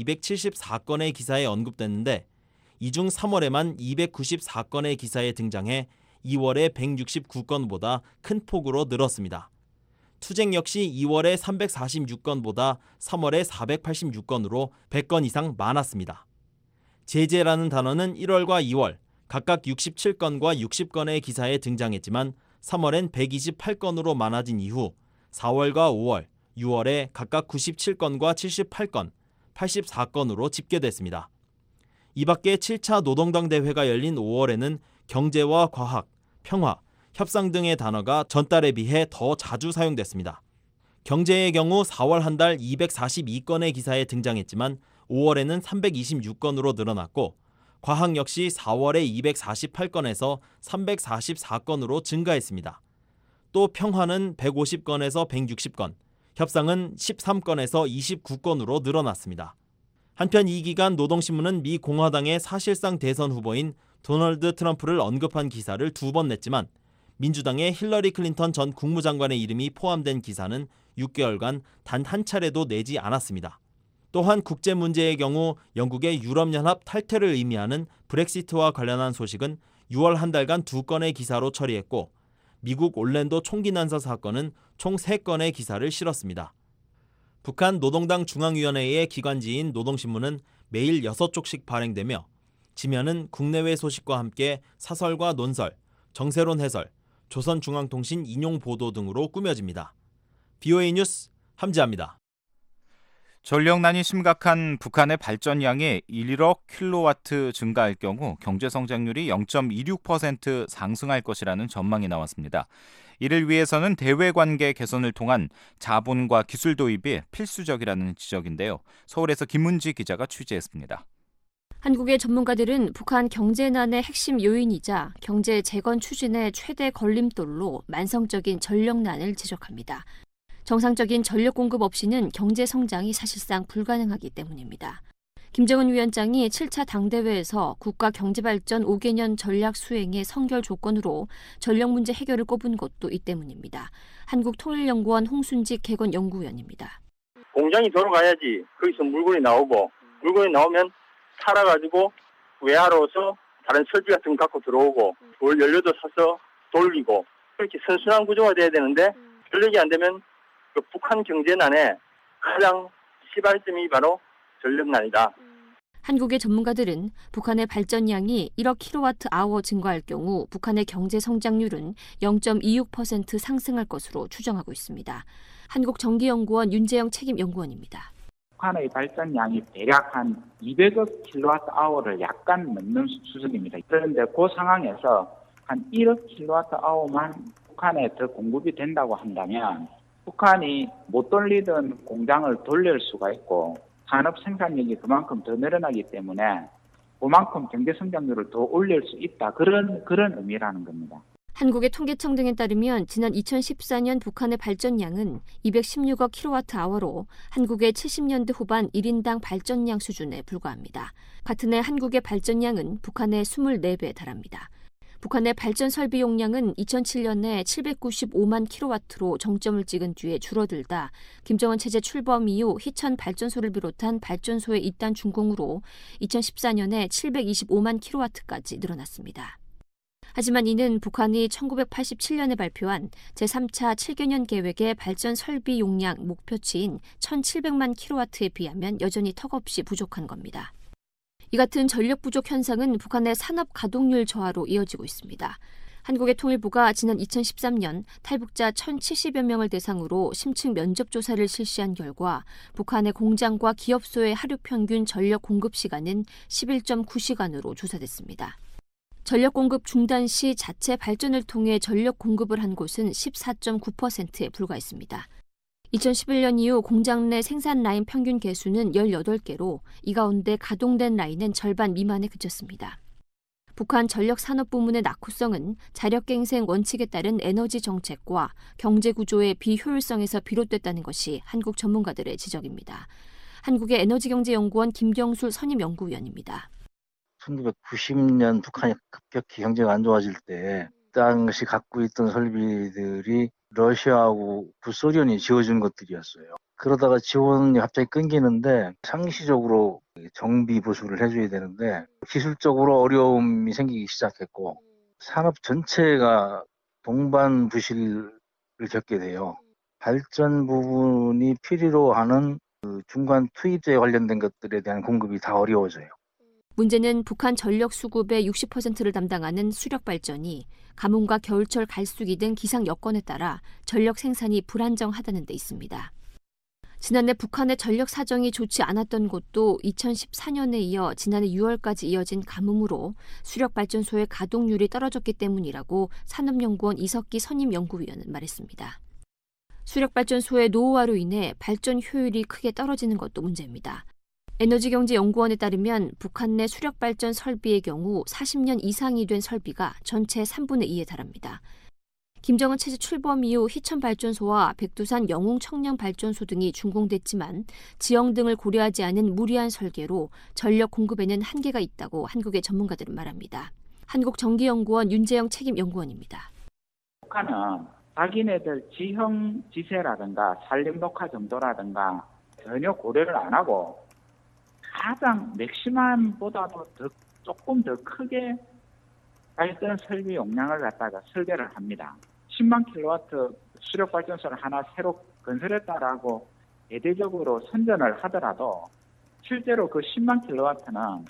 1274건의 기사에 언급됐는데 이 중 3월에만 294건의 기사에 등장해 2월의 169건보다 큰 폭으로 늘었습니다. 투쟁 역시 2월에 346건보다 3월에 486건으로 100건 이상 많았습니다. 제재라는 단어는 1월과 2월 각각 67건과 60건의 기사에 등장했지만 3월엔 128건으로 많아진 이후 4월과 5월, 6월에 각각 97건과 78건, 84건으로 집계됐습니다. 이 밖에 7차 노동당 대회가 열린 5월에는 경제와 과학, 평화, 협상 등의 단어가 전달에 비해 더 자주 사용됐습니다. 경제의 경우 4월 한 달 242건의 기사에 등장했지만 5월에는 326건으로 늘어났고 과학 역시 4월에 248건에서 344건으로 증가했습니다. 또 평화는 150건에서 160건, 협상은 13건에서 29건으로 늘어났습니다. 한편 이 기간 노동신문은 미 공화당의 사실상 대선 후보인 도널드 트럼프를 언급한 기사를 2번 냈지만 민주당의 힐러리 클린턴 전 국무장관의 이름이 포함된 기사는 6개월간 단 한 차례도 내지 않았습니다. 또한 국제 문제의 경우 영국의 유럽연합 탈퇴를 의미하는 브렉시트와 관련한 소식은 6월 한 달간 2건의 기사로 처리했고 미국 올랜도 총기 난사 사건은 총 3건의 기사를 실었습니다. 북한 노동당 중앙위원회의 기관지인 노동신문은 매일 6쪽씩 발행되며 지면은 국내외 소식과 함께 사설과 논설, 정세론 해설, 조선중앙통신 인용 보도 등으로 꾸며집니다. BOA 뉴스 함지아입니다. 전력난이 심각한 북한의 발전량이 1억 킬로와트 증가할 경우 경제 성장률이 0.26% 상승할 것이라는 전망이 나왔습니다. 이를 위해서는 대외관계 개선을 통한 자본과 기술 도입이 필수적이라는 지적인데요. 서울에서 김문지 기자가 취재했습니다. 한국의 전문가들은 북한 경제난의 핵심 요인이자 경제 재건 추진의 최대 걸림돌로 만성적인 전력난을 지적합니다. 정상적인 전력 공급 없이는 경제 성장이 사실상 불가능하기 때문입니다. 김정은 위원장이 7차 당대회에서 국가 경제발전 5개년 전략 수행의 선결 조건으로 전력 문제 해결을 꼽은 것도 이 때문입니다. 한국통일연구원 홍순직 개건연구위원입니다. 공장이 돌아가야지 거기서 물건이 나오고 물건이 나오면 팔아가지고 외화로서 다른 설비 같은 거 갖고 들어오고 연료도 사서 돌리고 그렇게 선순환 구조가 돼야 되는데 전력이 안 되면 그 북한 경제난의 가장 시발점이 바로 전력난이다. 한국의 전문가들은 북한의 발전량이 1억 킬로와트-아워 증가할 경우 북한의 경제 성장률은 0.26% 상승할 것으로 추정하고 있습니다. 한국전기연구원 윤재영 책임연구원입니다. 북한의 발전량이 대략 한 200억 킬로와트-아워를 약간 넘는 수준입니다. 그런데 그 상황에서 한 1억 킬로와트-아워만 북한에 더 공급이 된다고 한다면 북한이 못 돌리던 공장을 돌릴 수가 있고 산업 생산력이 그만큼 더 늘어나기 때문에 그만큼 경제 성장률을 더 올릴 수 있다. 그런 의미라는 겁니다. 한국의 통계청 등에 따르면 지난 2014년 북한의 발전량은 216억 킬로와트-아워로 한국의 70년대 후반 1인당 발전량 수준에 불과합니다. 같은 해 한국의 발전량은 북한의 24배에 달합니다. 북한의 발전 설비 용량은 2007년에 795만 킬로와트로 정점을 찍은 뒤에 줄어들다 김정은 체제 출범 이후 희천 발전소를 비롯한 발전소의 이딴 준공으로 2014년에 725만 킬로와트까지 늘어났습니다. 하지만 이는 북한이 1987년에 발표한 제3차 7개년 계획의 발전 설비 용량 목표치인 1,700만 킬로와트에 비하면 여전히 턱없이 부족한 겁니다. 이 같은 전력 부족 현상은 북한의 산업 가동률 저하로 이어지고 있습니다. 한국의 통일부가 지난 2013년 탈북자 1,070여 명을 대상으로 심층 면접 조사를 실시한 결과 북한의 공장과 기업소의 하루 평균 전력 공급 시간은 11.9시간으로 조사됐습니다. 전력 공급 중단 시 자체 발전을 통해 전력 공급을 한 곳은 14.9%에 불과했습니다. 2011년 이후 공장 내 생산 라인 평균 개수는 18개로 이 가운데 가동된 라인은 절반 미만에 그쳤습니다. 북한 전력 산업 부문의 낙후성은 자력갱생 원칙에 따른 에너지 정책과 경제 구조의 비효율성에서 비롯됐다는 것이 한국 전문가들의 지적입니다. 한국의 에너지경제연구원 김경술 선임연구위원입니다. 1990년 북한이 급격히 경제가 안 좋아질 때 당시 갖고 있던 설비들이 러시아하고 구소련이 지어준 것들이었어요. 그러다가 지원이 갑자기 끊기는데 상시적으로 정비 보수를 해줘야 되는데 기술적으로 어려움이 생기기 시작했고 산업 전체가 동반 부실을 겪게 돼요. 발전 부분이 필요로 하는 그 중간 투입자에 관련된 것들에 대한 공급이 다 어려워져요. 문제는 북한 전력 수급의 60%를 담당하는 수력발전이 가뭄과 겨울철 갈수기 등 기상 여건에 따라 전력 생산이 불안정하다는 데 있습니다. 지난해 북한의 전력 사정이 좋지 않았던 곳도 2014년에 이어 지난해 6월까지 이어진 가뭄으로 수력발전소의 가동률이 떨어졌기 때문이라고 산업연구원 이석기 선임연구위원은 말했습니다. 수력발전소의 노후화로 인해 발전 효율이 크게 떨어지는 것도 문제입니다. 에너지경제연구원에 따르면 북한 내 수력발전 설비의 경우 40년 이상이 된 설비가 전체 3분의 2에 달합니다. 김정은 체제 출범 이후 희천발전소와 백두산 영웅청량발전소 등이 준공됐지만 지형 등을 고려하지 않은 무리한 설계로 전력 공급에는 한계가 있다고 한국의 전문가들은 말합니다. 한국전기연구원 윤재영 책임연구원입니다. 북한은 자기네들 지형 지세라든가 산림 녹화 정도라든가 전혀 고려를 안 하고 가장 맥시멈보다도 조금 더 크게 발전 설비 용량을 갖다가 설계를 합니다. 10만 킬로와트 수력발전소를 하나 새로 건설했다라고 대대적으로 선전을 하더라도 실제로 그 10만 킬로와트는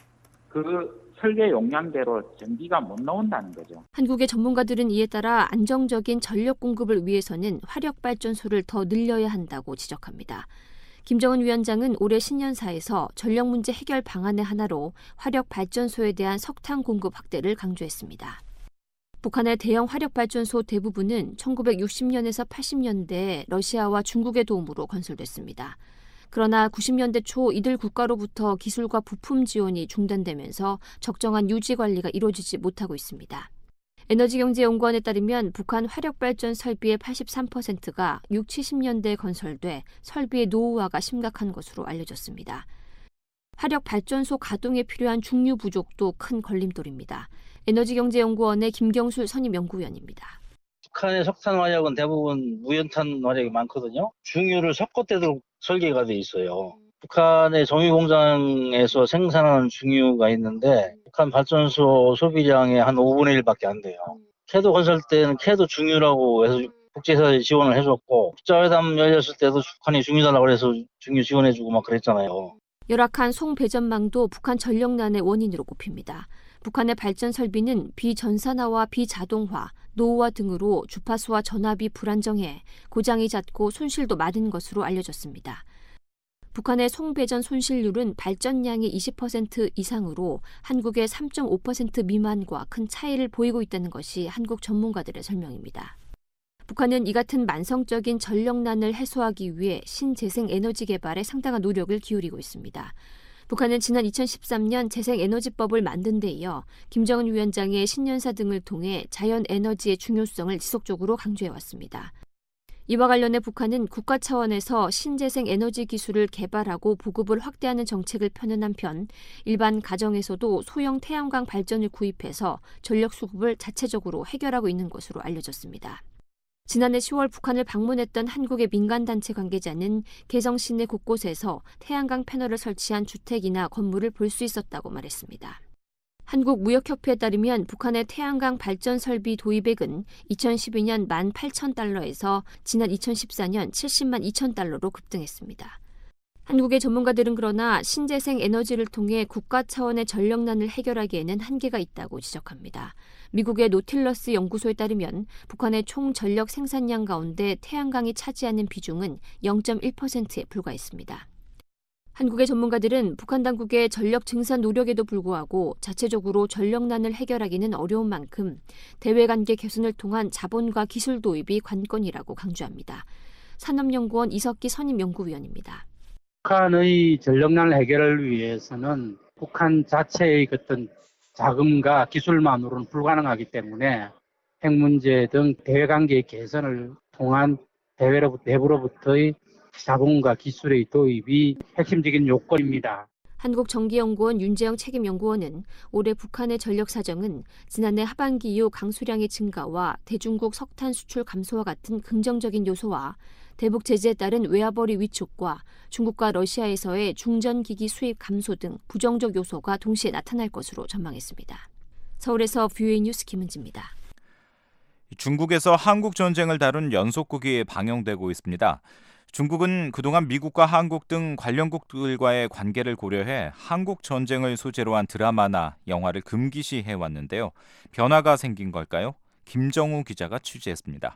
그 설계 용량대로 전기가 못 나온다는 거죠. 한국의 전문가들은 이에 따라 안정적인 전력 공급을 위해서는 화력발전소를 더 늘려야 한다고 지적합니다. 김정은 위원장은 올해 신년사에서 전력 문제 해결 방안의 하나로 화력발전소에 대한 석탄 공급 확대를 강조했습니다. 북한의 대형 화력발전소 대부분은 1960년에서 80년대 러시아와 중국의 도움으로 건설됐습니다. 그러나 90년대 초 이들 국가로부터 기술과 부품 지원이 중단되면서 적정한 유지 관리가 이루어지지 못하고 있습니다. 에너지경제연구원에 따르면 북한 화력발전 설비의 83%가 6, 70년대에 건설돼 설비의 노후화가 심각한 것으로 알려졌습니다. 화력발전소 가동에 필요한 중유 부족도 큰 걸림돌입니다. 에너지경제연구원의 김경술 선임연구위원입니다. 북한의 석탄 화력은 대부분 무연탄 화력이 많거든요. 중유를 섞어대도록 설계가 돼 있어요. 북한의 정유공장에서 생산하는 중유가 있는데 북한 발전소 소비량의 한 5분의 1밖에 안 돼요. 캐도 건설 때는 캐도 중유라고 해서 국제사회 지원을 해줬고 국자회담 열렸을 때도 북한이 중유 달라고 해서 중유 지원해주고 막 그랬잖아요. 열악한 송배전망도 북한 전력난의 원인으로 꼽힙니다. 북한의 발전 설비는 비전산화와 비자동화, 노후화 등으로 주파수와 전압이 불안정해 고장이 잦고 손실도 많은 것으로 알려졌습니다. 북한의 송배전 손실률은 발전량의 20% 이상으로 한국의 3.5% 미만과 큰 차이를 보이고 있다는 것이 한국 전문가들의 설명입니다. 북한은 이 같은 만성적인 전력난을 해소하기 위해 신재생 에너지 개발에 상당한 노력을 기울이고 있습니다. 북한은 지난 2013년 재생에너지법을 만든 데 이어 김정은 위원장의 신년사 등을 통해 자연에너지의 중요성을 지속적으로 강조해왔습니다. 이와 관련해 북한은 국가 차원에서 신재생 에너지 기술을 개발하고 보급을 확대하는 정책을 펴는 한편 일반 가정에서도 소형 태양광 발전을 구입해서 전력 수급을 자체적으로 해결하고 있는 것으로 알려졌습니다. 지난해 10월 북한을 방문했던 한국의 민간단체 관계자는 개성 시내 곳곳에서 태양광 패널을 설치한 주택이나 건물을 볼 수 있었다고 말했습니다. 한국무역협회에 따르면 북한의 태양광 발전 설비 도입액은 2012년 18,000달러에서 지난 2014년 70만 2,000달러로 급등했습니다. 한국의 전문가들은 그러나 신재생 에너지를 통해 국가 차원의 전력난을 해결하기에는 한계가 있다고 지적합니다. 미국의 노틸러스 연구소에 따르면 북한의 총 전력 생산량 가운데 태양광이 차지하는 비중은 0.1%에 불과했습니다. 한국의 전문가들은 북한 당국의 전력 증산 노력에도 불구하고 자체적으로 전력난을 해결하기는 어려운 만큼 대외관계 개선을 통한 자본과 기술 도입이 관건이라고 강조합니다. 산업연구원 이석기 선임연구위원입니다. 북한의 전력난 해결을 위해서는 북한 자체의 어떤 자금과 기술만으로는 불가능하기 때문에 핵 문제 등 대외관계 개선을 통한 내부로부터의 자본과 기술의 도입이 핵심적인 요건입니다. 한국전기연구원 윤재영 책임연구원은 올해 북한의 전력 사정은 지난해 하반기 이후 강수량의 증가와 대중국 석탄 수출 감소와 같은 긍정적인 요소와 대북 제재에 따른 외화벌이 위축과 중국과 러시아에서의 중전기기 수입 감소 등 부정적 요소가 동시에 나타날 것으로 전망했습니다. 서울에서 VOA 뉴스 김은지입니다. 중국에서 한국 전쟁을 다룬 연속극이 방영되고 있습니다. 중국은 그동안 미국과 한국 등 관련국들과의 관계를 고려해 한국 전쟁을 소재로 한 드라마나 영화를 금기시해왔는데요. 변화가 생긴 걸까요? 김정우 기자가 취재했습니다.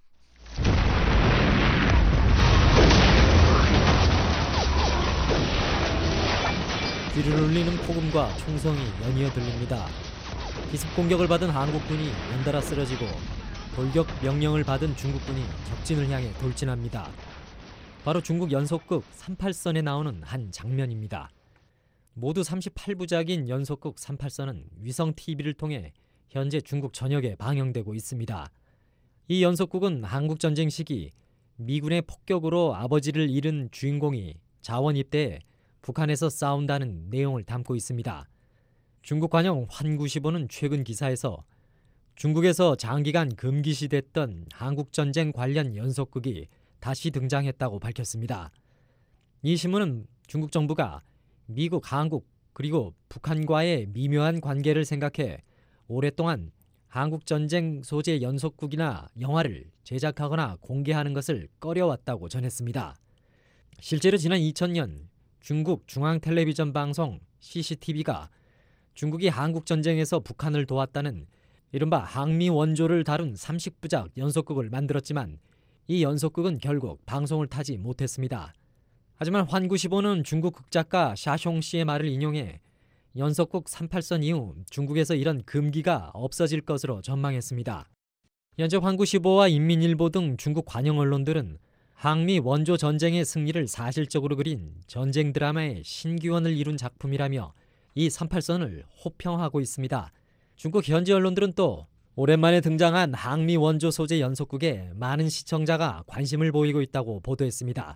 귀를 울리는 폭음과 총성이 연이어 들립니다. 기습 공격을 받은 한국군이 연달아 쓰러지고 돌격 명령을 받은 중국군이 격진을 향해 돌진합니다. 바로 중국 연속극 38선에 나오는 한 장면입니다. 모두 38부작인 연속극 38선은 위성 TV를 통해 현재 중국 전역에 방영되고 있습니다. 이 연속극은 한국전쟁 시기 미군의 폭격으로 아버지를 잃은 주인공이 자원 입대해 북한에서 싸운다는 내용을 담고 있습니다. 중국 관영 환구시보는 최근 기사에서 중국에서 장기간 금기시됐던 한국전쟁 관련 연속극이 다시 등장했다고 밝혔습니다. 이 신문은 중국 정부가 미국, 한국 그리고 북한과의 미묘한 관계를 생각해 오랫동안 한국전쟁 소재 연속극이나 영화를 제작하거나 공개하는 것을 꺼려왔다고 전했습니다. 실제로 지난 2000년 중국 중앙텔레비전 방송 CCTV가 중국이 한국전쟁에서 북한을 도왔다는 이른바 항미 원조를 다룬 30부작 연속극을 만들었지만 이 연속극은 결국 방송을 타지 못했습니다. 하지만 환구시보는 중국 극작가 샤숑 씨의 말을 인용해 연속극 38선 이후 중국에서 이런 금기가 없어질 것으로 전망했습니다. 현재 환구시보와 인민일보 등 중국 관영 언론들은 항미 원조 전쟁의 승리를 사실적으로 그린 전쟁 드라마의 신기원을 이룬 작품이라며 이 38선을 호평하고 있습니다. 중국 현지 언론들은 또 오랜만에 등장한 항미 원조 소재 연속극에 많은 시청자가 관심을 보이고 있다고 보도했습니다.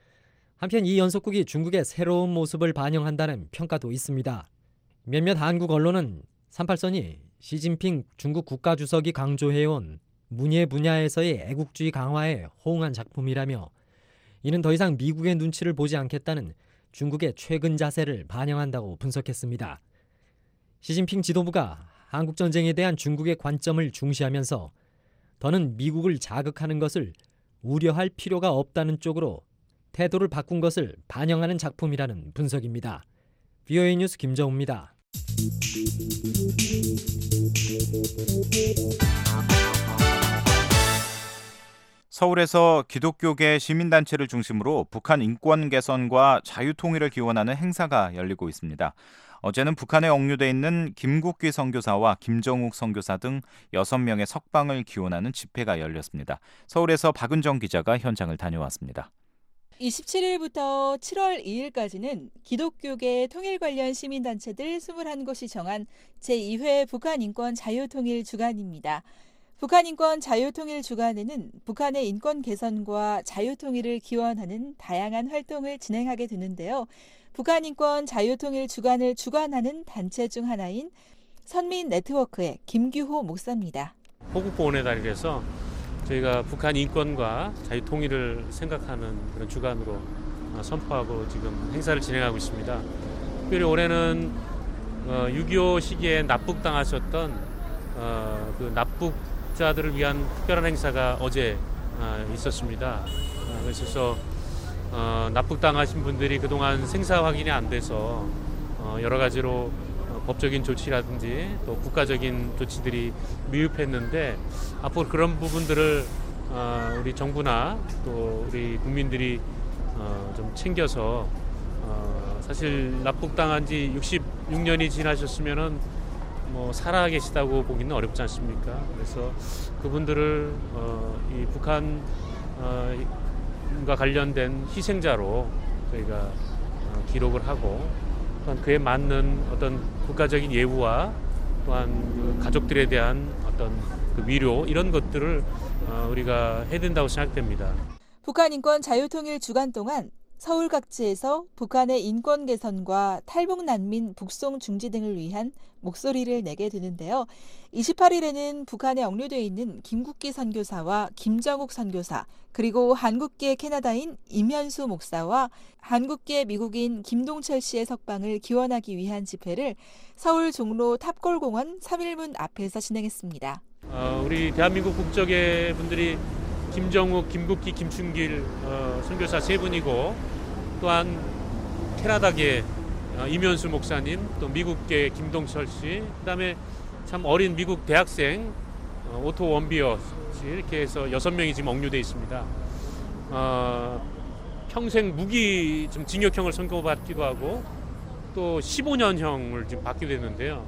한편 이 연속극이 중국의 새로운 모습을 반영한다는 평가도 있습니다. 몇몇 한국 언론은 38선이 시진핑 중국 국가주석이 강조해온 문예 분야에서의 애국주의 강화에 호응한 작품이라며 이는 더 이상 미국의 눈치를 보지 않겠다는 중국의 최근 자세를 반영한다고 분석했습니다. 시진핑 지도부가 한국전쟁에 대한 중국의 관점을 중시하면서 더는 미국을 자극하는 것을 우려할 필요가 없다는 쪽으로 태도를 바꾼 것을 반영하는 작품이라는 분석입니다. VOA 뉴스 김정우입니다. 서울에서 기독교계 시민단체를 중심으로 북한 인권 개선과 자유통일을 기원하는 행사가 열리고 있습니다. 어제는 북한에 억류돼 있는 김국기 선교사와 김정욱 선교사 등 6명의 석방을 기원하는 집회가 열렸습니다. 서울에서 박은정 기자가 현장을 다녀왔습니다. 27일부터 7월 2일까지는 기독교계 통일 관련 시민단체들 21곳이 정한 제2회 북한 인권 자유통일 주간입니다. 북한 인권 자유통일 주간에는 북한의 인권 개선과 자유통일을 기원하는 다양한 활동을 진행하게 되는데요. 북한 인권 자유통일 주간을 주관하는 단체 중 하나인 선민 네트워크의 김규호 목사입니다. 호국보훈의 달이라서 저희가 북한 인권과 자유통일을 생각하는 그런 주간으로 선포하고 지금 행사를 진행하고 있습니다. 특별히 올해는 6.25 시기에 납북당하셨던 그 납북자들을 위한 특별한 행사가 어제 있었습니다. 그래서 납북당하신 분들이 그동안 생사 확인이 안 돼서 여러 가지로 법적인 조치라든지 또 국가적인 조치들이 미흡했는데 앞으로 그런 부분들을 우리 정부나 또 우리 국민들이 좀 챙겨서 사실 납북당한 지 66년이 지나셨으면은 뭐 살아 계시다고 보기는 어렵지 않습니까? 그래서 그분들을 이 북한과 관련된 희생자로 저희가 기록을 하고 또한 그에 맞는 어떤 국가적인 예우와 또한 그 가족들에 대한 어떤 그 위로 이런 것들을 우리가 해야 된다고 생각됩니다. 북한 인권 자유통일 주간 동안 서울 각지에서 북한의 인권 개선과 탈북 난민 북송 중지 등을 위한 목소리를 내게 되는데요. 28일에는 북한에 억류돼 있는 김국기 선교사와 김정욱 선교사, 그리고 한국계 캐나다인 임현수 목사와 한국계 미국인 김동철 씨의 석방을 기원하기 위한 집회를 서울 종로 탑골공원 3.1문 앞에서 진행했습니다. 우리 대한민국 국적의 분들이 김정욱, 김국기, 김춘길 선교사 세 분이고 또한 캐나다계 임현수 목사님, 또 미국계 김동철 씨, 그다음에 참 어린 미국 대학생 오토 원비어 씨 이렇게 해서 6명이 지금 억류돼 있습니다. 평생 무기 좀 징역형을 선고받기도 하고 또 15년형을 지금 받게 됐는데요.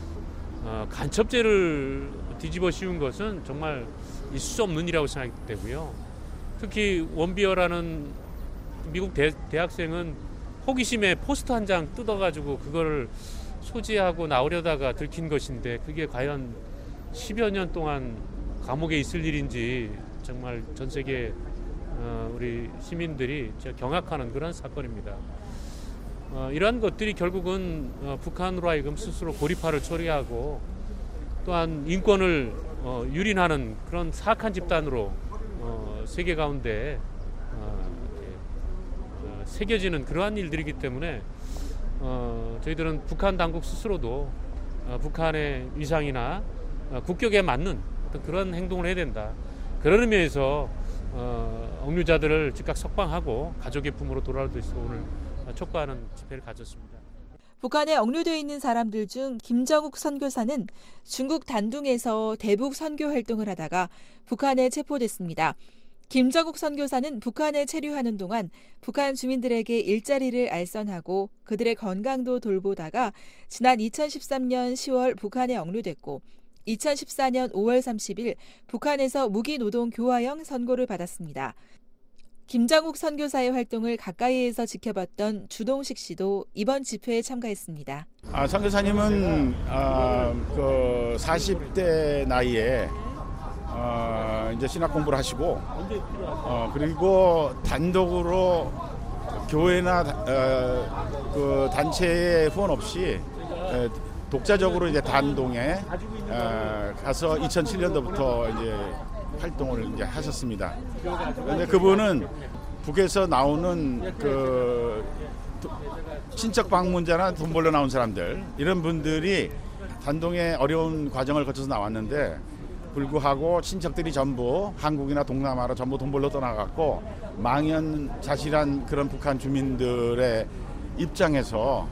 간첩죄를 뒤집어 씌운 것은 정말 있을 수 없는 일이라고 생각되고요. 특히 원비어라는 미국 대학생은 호기심에 포스터 한 장 뜯어가지고 그거를 소지하고 나오려다가 들킨 것인데 그게 과연 10여 년 동안 감옥에 있을 일인지 정말 전 세계 우리 시민들이 경악하는 그런 사건입니다. 이러한 것들이 결국은 북한으로 하여금 스스로 고립화를 초래하고 또한 인권을 유린하는 그런 사악한 집단으로 세계 가운데 새겨지는 그러한 일들이기 때문에 저희들은 북한 당국 스스로도 북한의 위상이나 국격에 맞는 어떤 그런 행동을 해야 된다. 그런 의미에서 억류자들을 즉각 석방하고 가족의 품으로 돌아올 수 있도록 오늘 촉구하는 집회를 가졌습니다. 북한에 억류되어 있는 사람들 중 김정욱 선교사는 중국 단둥에서 대북 선교 활동을 하다가 북한에 체포됐습니다. 김정욱 선교사는 북한에 체류하는 동안 북한 주민들에게 일자리를 알선하고 그들의 건강도 돌보다가 지난 2013년 10월 북한에 억류됐고 2014년 5월 30일 북한에서 무기노동 교화형 선고를 받았습니다. 김정욱 선교사의 활동을 가까이에서 지켜봤던 주동식 씨도 이번 집회에 참가했습니다. 선교사님은 그 40대 나이에 이제 신학 공부를 하시고 그리고 단독으로 교회나 그 단체의 후원 없이 독자적으로 이제 단동에 가서 2007년도부터 이제 활동을 이제 하셨습니다. 그런데 그분은 북에서 나오는 그 친척 방문자나 돈 벌러 나온 사람들 이런 분들이 단동의 어려운 과정을 거쳐서 나왔는데 불구하고 친척들이 전부 한국이나 동남아로 전부 돈 벌러 떠나갔고 망연자실한 그런 북한 주민들의 입장에서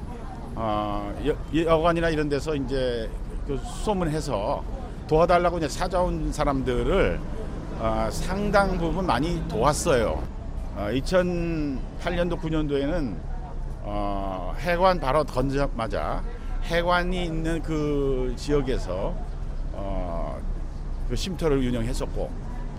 여관이나 이런 데서 이제 그 수소문해서 도와달라고 이제 찾아온 사람들을 상당 부분 많이 도왔어요. 2008년도 9년도에는 해관 바로 던지자마자 해관이 있는 그 지역에서 그 쉼터를 운영했었고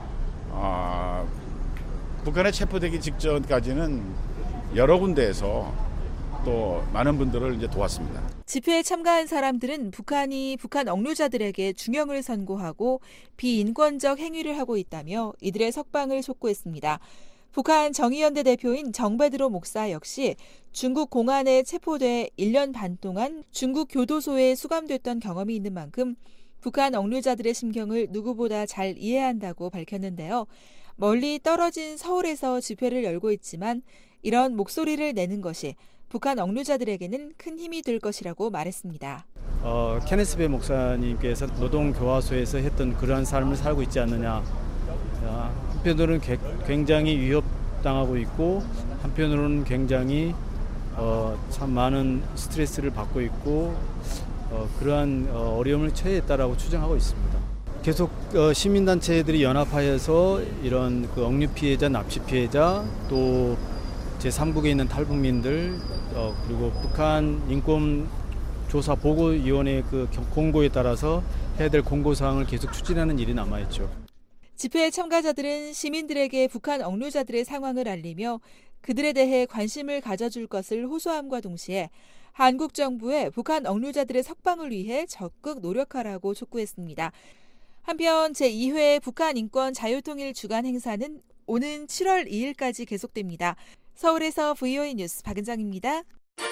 북한에 체포되기 직전까지는 여러 군데에서 또 많은 분들을 이제 도왔습니다. 집회에 참가한 사람들은 북한이 북한 억류자들에게 중형을 선고하고 비인권적 행위를 하고 있다며 이들의 석방을 촉구했습니다. 북한 정의연대 대표인 정베드로 목사 역시 중국 공안에 체포돼 1년 반 동안 중국 교도소에 수감됐던 경험이 있는 만큼 북한 억류자들의 심경을 누구보다 잘 이해한다고 밝혔는데요. 멀리 떨어진 서울에서 집회를 열고 있지만 이런 목소리를 내는 것이 북한 억류자들에게는 큰 힘이 될 것이라고 말했습니다. 케네스 베 목사님께서 노동교화소에서 했던 그러한 삶을 살고 있지 않느냐. 한편으로는 굉장히 위협당하고 있고 한편으로는 굉장히 참 많은 스트레스를 받고 있고 그러한 어려움을 처해 있다라고 추정하고 있습니다. 계속 시민단체들이 연합하여서 이런 그 억류 피해자, 납치 피해자 또 제3국에 있는 탈북민들 그리고 북한 인권조사 보고위원회 그 공고에 따라서 해야 될 공고사항을 계속 추진하는 일이 남아있죠. 집회 참가자들은 시민들에게 북한 억류자들의 상황을 알리며 그들에 대해 관심을 가져줄 것을 호소함과 동시에 한국 정부에 북한 억류자들의 석방을 위해 적극 노력하라고 촉구했습니다. 한편 제2회 북한 인권 자유통일 주간 행사는 오는 7월 2일까지 계속됩니다. 서울에서 VOA 뉴스 박은정입니다.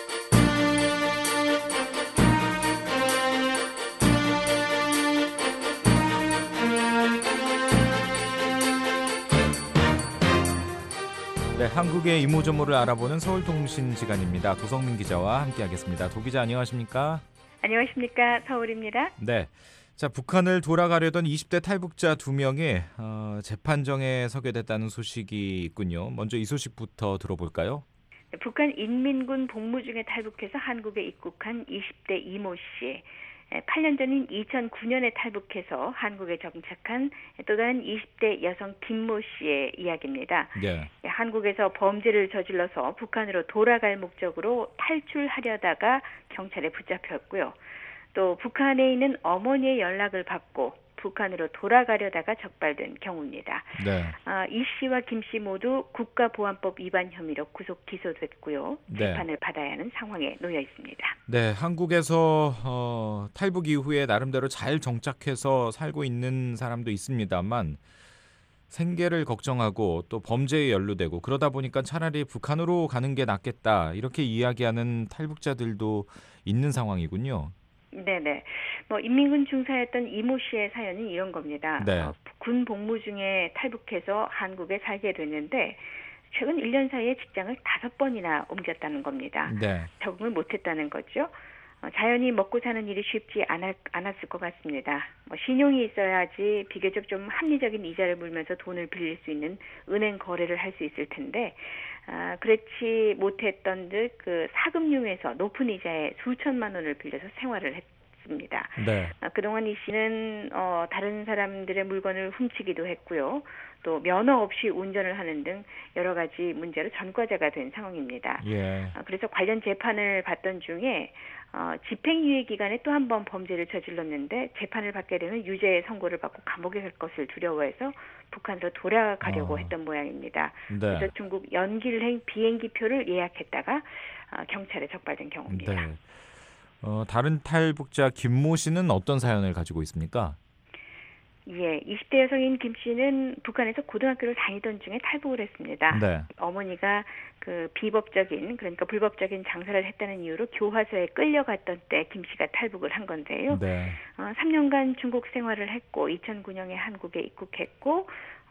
네, 한국의 이모저모를 알아보는 서울통신 시간입니다. 도성민 기자와 함께하겠습니다. 도 기자 안녕하십니까? 안녕하십니까? 서울입니다. 네, 자, 북한을 돌아가려던 20대 탈북자 2명이 재판정에 서게 됐다는 소식이 있군요. 먼저 이 소식부터 들어볼까요? 북한 인민군 복무 중에 탈북해서 한국에 입국한 20대 이모 씨. 8년 전인 2009년에 탈북해서 한국에 정착한 또 다른 20대 여성 김모 씨의 이야기입니다. 네. 한국에서 범죄를 저질러서 북한으로 돌아갈 목적으로 탈출하려다가 경찰에 붙잡혔고요. 또 북한에 있는 어머니의 연락을 받고 북한으로 돌아가려다가 적발된 경우입니다. 네. 이 씨와 김 씨 모두 국가보안법 위반 혐의로 구속 기소됐고요. 네. 재판을 받아야 하는 상황에 놓여 있습니다. 네, 한국에서 탈북 이후에 나름대로 잘 정착해서 살고 있는 사람도 있습니다만 생계를 걱정하고 또 범죄에 연루되고 그러다 보니까 차라리 북한으로 가는 게 낫겠다 이렇게 이야기하는 탈북자들도 있는 상황이군요. 네네. 인민군 중사였던 이모 씨의 사연은 이런 겁니다. 네. 군 복무 중에 탈북해서 한국에 살게 됐는데 최근 1년 사이에 직장을 5번이나 옮겼다는 겁니다. 네. 적응을 못했다는 거죠. 자연히 먹고 사는 일이 쉽지 않았을 것 같습니다. 신용이 있어야지 비교적 좀 합리적인 이자를 물면서 돈을 빌릴 수 있는 은행 거래를 할 수 있을 텐데 그렇지 못했던 듯 그 사금융에서 높은 이자에 수천만 원을 빌려서 생활을 했습니다. 네. 그동안 이 씨는 다른 사람들의 물건을 훔치기도 했고요. 또 면허 없이 운전을 하는 등 여러 가지 문제로 전과자가 된 상황입니다. 예. 그래서 관련 재판을 받던 중에 집행유예 기간에 또 한 번 범죄를 저질렀는데 재판을 받게 되면 유죄 선고를 받고 감옥에 갈 것을 두려워해서 북한으로 돌아가려고 했던 모양입니다. 네. 그래서 중국 연길행 비행기표를 예약했다가 경찰에 적발된 경우입니다. 네. 다른 탈북자 김모 씨는 어떤 사연을 가지고 있습니까? 예, 20대 여성인 김 씨는 북한에서 고등학교를 다니던 중에 탈북을 했습니다. 네. 어머니가 그 비법적인 그러니까 불법적인 장사를 했다는 이유로 교화소에 끌려갔던 때 김 씨가 탈북을 한 건데요. 네. 3년간 중국 생활을 했고 2009년에 한국에 입국했고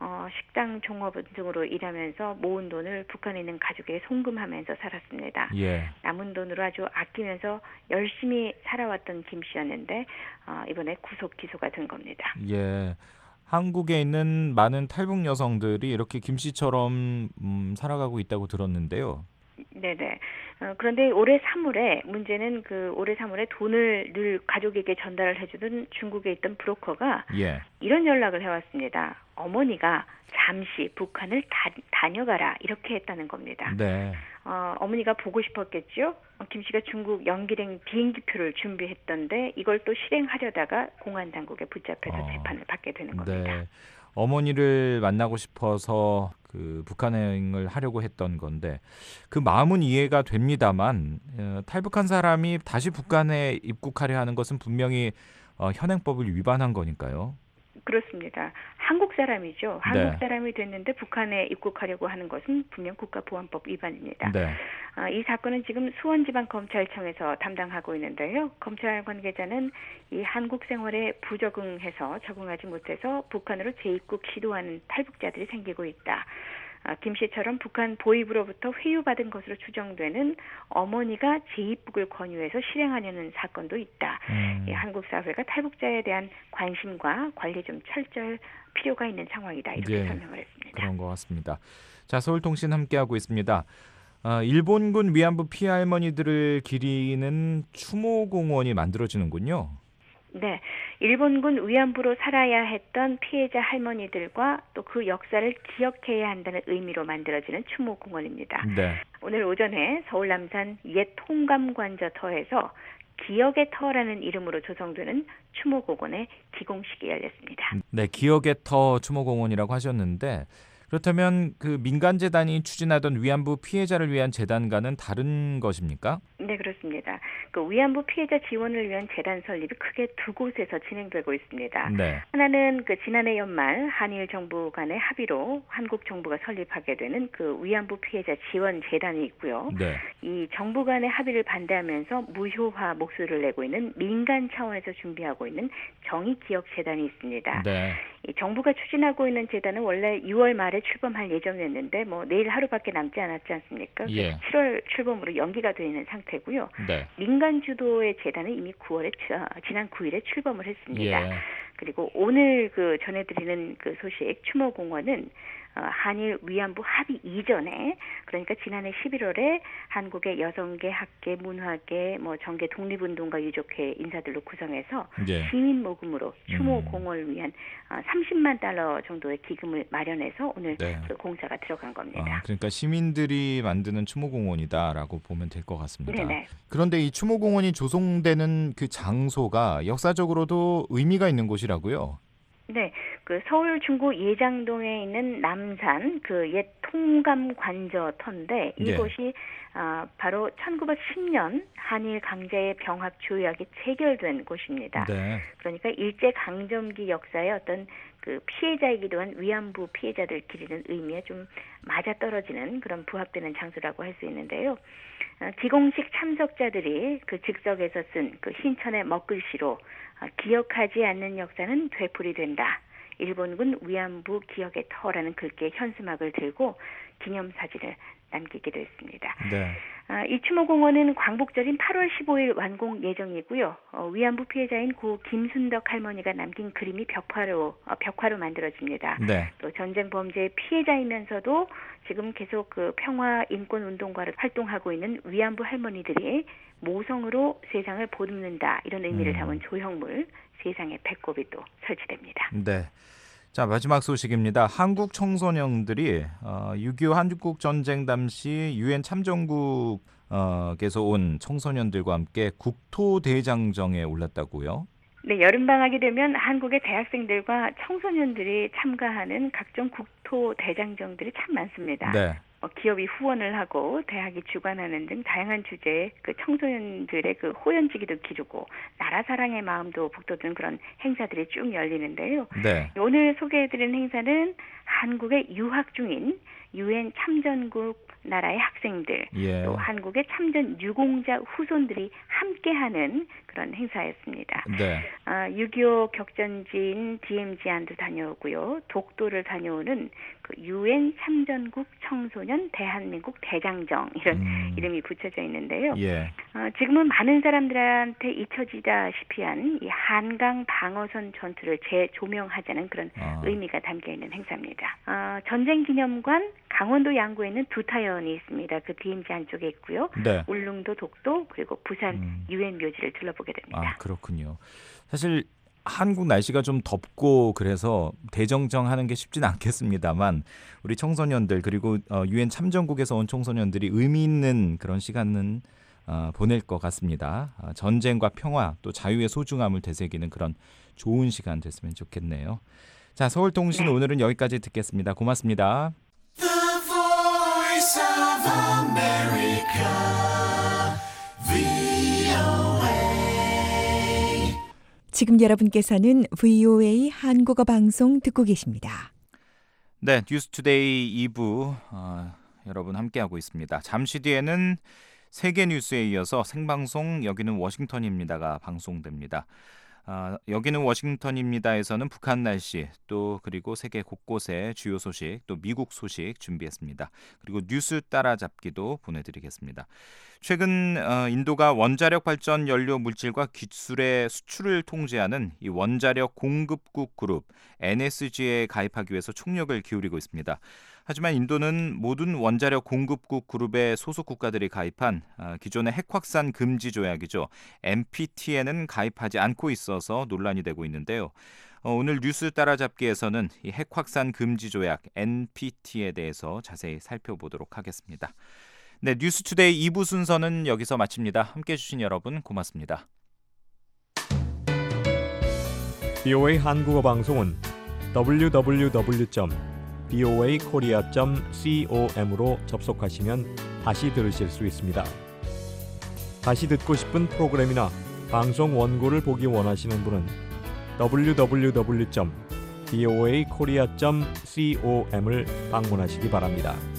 식당 종업 등으로 일하면서 모은 돈을 북한에 있는 가족에게 송금하면서 살았습니다. 예. 남은 돈으로 아주 아끼면서 열심히 살아왔던 김 씨였는데 이번에 구속 기소가 된 겁니다. 예. 한국에 있는 많은 탈북 여성들이 이렇게 김 씨처럼 살아가고 있다고 들었는데요. 네네. 그런데 올해 3월에 문제는 올해 3월에 돈을 늘 가족에게 전달을 해주던 중국에 있던 브로커가 예. 이런 연락을 해왔습니다. 어머니가 잠시 북한을 다녀가라 이렇게 했다는 겁니다. 네. 어머니가 보고 싶었겠죠. 김 씨가 중국 연길행 비행기표를 준비했던데 이걸 또 실행하려다가 공안 당국에 붙잡혀서 재판을 받게 되는 겁니다. 네. 어머니를 만나고 싶어서 그 북한행을 하려고 했던 건데 그 마음은 이해가 됩니다만 탈북한 사람이 다시 북한에 입국하려 하는 것은 분명히 현행법을 위반한 거니까요. 그렇습니다. 한국 사람이죠. 한국 네. 사람이 됐는데 북한에 입국하려고 하는 것은 분명 국가보안법 위반입니다. 네. 이 사건은 지금 수원지방검찰청에서 담당하고 있는데요. 검찰 관계자는 이 한국 생활에 부적응해서 적응하지 못해서 북한으로 재입국 시도하는 탈북자들이 생기고 있다. 김 씨처럼 북한 보위부로부터 회유받은 것으로 추정되는 어머니가 재입국을 권유해서 실행하려는 사건도 있다. 한국 사회가 탈북자에 대한 관심과 관리 좀 철저할 필요가 있는 상황이다. 이렇게 설명을 했습니다. 그런 것 같습니다. 자, 서울통신 함께하고 있습니다. 일본군 위안부 피해 할머니들을 기리는 추모공원이 만들어지는군요. 네, 일본군 위안부로 살아야 했던 피해자 할머니들과 또 그 역사를 기억해야 한다는 의미로 만들어지는 추모공원입니다. 네. 오늘 오전에 서울 남산 옛 홍감관저터에서 기억의 터라는 이름으로 조성되는 추모공원의 기공식이 열렸습니다. 네, 기억의 터 추모공원이라고 하셨는데 그렇다면 그 민간재단이 추진하던 위안부 피해자를 위한 재단과는 다른 것입니까? 네, 그렇습니다. 그 위안부 피해자 지원을 위한 재단 설립이 크게 두 곳에서 진행되고 있습니다. 네. 하나는 그 지난해 연말 한일 정부 간의 합의로 한국 정부가 설립하게 되는 그 위안부 피해자 지원 재단이 있고요. 네. 이 정부 간의 합의를 반대하면서 무효화 목소리를 내고 있는 민간 차원에서 준비하고 있는 정의기억재단이 있습니다. 네. 이 정부가 추진하고 있는 재단은 원래 6월 말에 출범할 예정이었는데 내일 하루밖에 남지 않았지 않습니까? 예. 7월 출범으로 연기가 되어 있는 상태고요. 네. 민간 주도의 재단은 이미 지난 9일에 출범을 했습니다. 예. 그리고 오늘 전해드리는 소식 추모공원은 한일 위안부 합의 이전에, 그러니까 지난해 11월에 한국의 여성계, 학계, 문화계, 정계, 독립운동가 유족회 인사들로 구성해서 예. 시민 모금으로 추모 공원을 위한 30만 달러 정도의 기금을 마련해서 오늘 네. 공사가 들어간 겁니다. 그러니까 시민들이 만드는 추모공원이다라고 보면 될 것 같습니다. 네네. 그런데 이 추모공원이 조성되는 그 장소가 역사적으로도 의미가 있는 곳이라고요? 네, 서울 중구 예장동에 있는 남산 옛 통감관저터인데 이곳이 바로 1910년 한일 강제의 병합 조약이 체결된 곳입니다. 네. 그러니까 일제 강점기 역사의 어떤 피해자이기도 한 위안부 피해자들 기리는 의미에 좀 맞아떨어지는 그런 부합되는 장소라고 할 수 있는데요. 기공식 참석자들이 즉석에서 쓴 신천의 먹글씨로 기억하지 않는 역사는 되풀이 된다. 일본군 위안부 기억의 터라는 글귀의 현수막을 들고 기념사진을 남기기도 했습니다. 네. 이 추모공원은 광복절인 8월 15일 완공 예정이고요. 위안부 피해자인 고 김순덕 할머니가 남긴 그림이 벽화로 만들어집니다. 네. 또 전쟁 범죄의 피해자이면서도 지금 계속 평화 인권 운동가로 활동하고 있는 위안부 할머니들이 모성으로 세상을 보듬는다, 이런 의미를 담은 조형물 세상의 배꼽이 또 설치됩니다. 네. 자, 마지막 소식입니다. 한국 청소년들이 6.25 한국 전쟁 당시 유엔 참전국에서 온 청소년들과 함께 국토대장정에 올랐다고요? 네, 여름방학이 되면 한국의 대학생들과 청소년들이 참가하는 각종 국토대장정들이 참 많습니다. 네. 기업이 후원을 하고 대학이 주관하는 등 다양한 주제의 청소년들의 호연지기도 기르고 나라 사랑의 마음도 북돋는 그런 행사들이 쭉 열리는데요. 네. 오늘 소개해드린 행사는 한국에 유학 중인 유엔 참전국 나라의 학생들, 예. 또 한국의 참전 유공자 후손들이 함께하는 그런 행사였습니다. 네. 6.25 격전지인 DMZ안도 다녀오고요. 독도를 다녀오는 유엔 참전국 청소년 대한민국 대장정, 이런 이름이 붙여져 있는데요. 예. 지금은 많은 사람들한테 잊혀지다시피 한 이 한강 방어선 전투를 재조명하자는 그런 의미가 담겨 있는 행사입니다. 전쟁기념관 강원도 양구에 있는 두타연이 있습니다. DMZ 안쪽에 있고요. 네. 울릉도, 독도, 그리고 부산 유엔 묘지를 둘러보게 됩니다. 그렇군요. 사실 한국 날씨가 좀 덥고 그래서 대정정하는 게 쉽지는 않겠습니다만 우리 청소년들, 그리고 유엔 참전국에서 온 청소년들이 의미 있는 그런 시간은 보낼 것 같습니다. 전쟁과 평화, 또 자유의 소중함을 되새기는 그런 좋은 시간 됐으면 좋겠네요. 자, 서울통신 오늘은 여기까지 듣겠습니다. 고맙습니다. 지금 여러분께서는 VOA 한국어 방송 듣고 계십니다. 네, 뉴스투데이 2부 여러분 함께하고 있습니다. 잠시 뒤에는 세계 뉴스에 이어서 생방송 여기는 워싱턴입니다가 방송됩니다. 여기는 워싱턴입니다에서는 북한 날씨, 또 그리고 세계 곳곳의 주요 소식, 또 미국 소식 준비했습니다. 그리고 뉴스 따라잡기도 보내드리겠습니다. 최근 인도가 원자력 발전 연료 물질과 기술의 수출을 통제하는 이 원자력 공급국 그룹 NSG에 가입하기 위해서 총력을 기울이고 있습니다. 하지만 인도는 모든 원자력 공급국 그룹의 소속 국가들이 가입한 기존의 핵 확산 금지 조약이죠. NPT에는 가입하지 않고 있어서 논란이 되고 있는데요. 오늘 뉴스 따라잡기에서는 이 핵 확산 금지 조약 NPT에 대해서 자세히 살펴보도록 하겠습니다. 네, 뉴스투데이 2부 순서는 여기서 마칩니다. 함께해 주신 여러분 고맙습니다. VOA 한국어 방송은 www.voakorea.com으로 접속하시면 다시 들으실 수 있습니다. 다시 듣고 싶은 프로그램이나 방송 원고를 보기 원하시는 분은 www.voakorea.com을 방문하시기 바랍니다.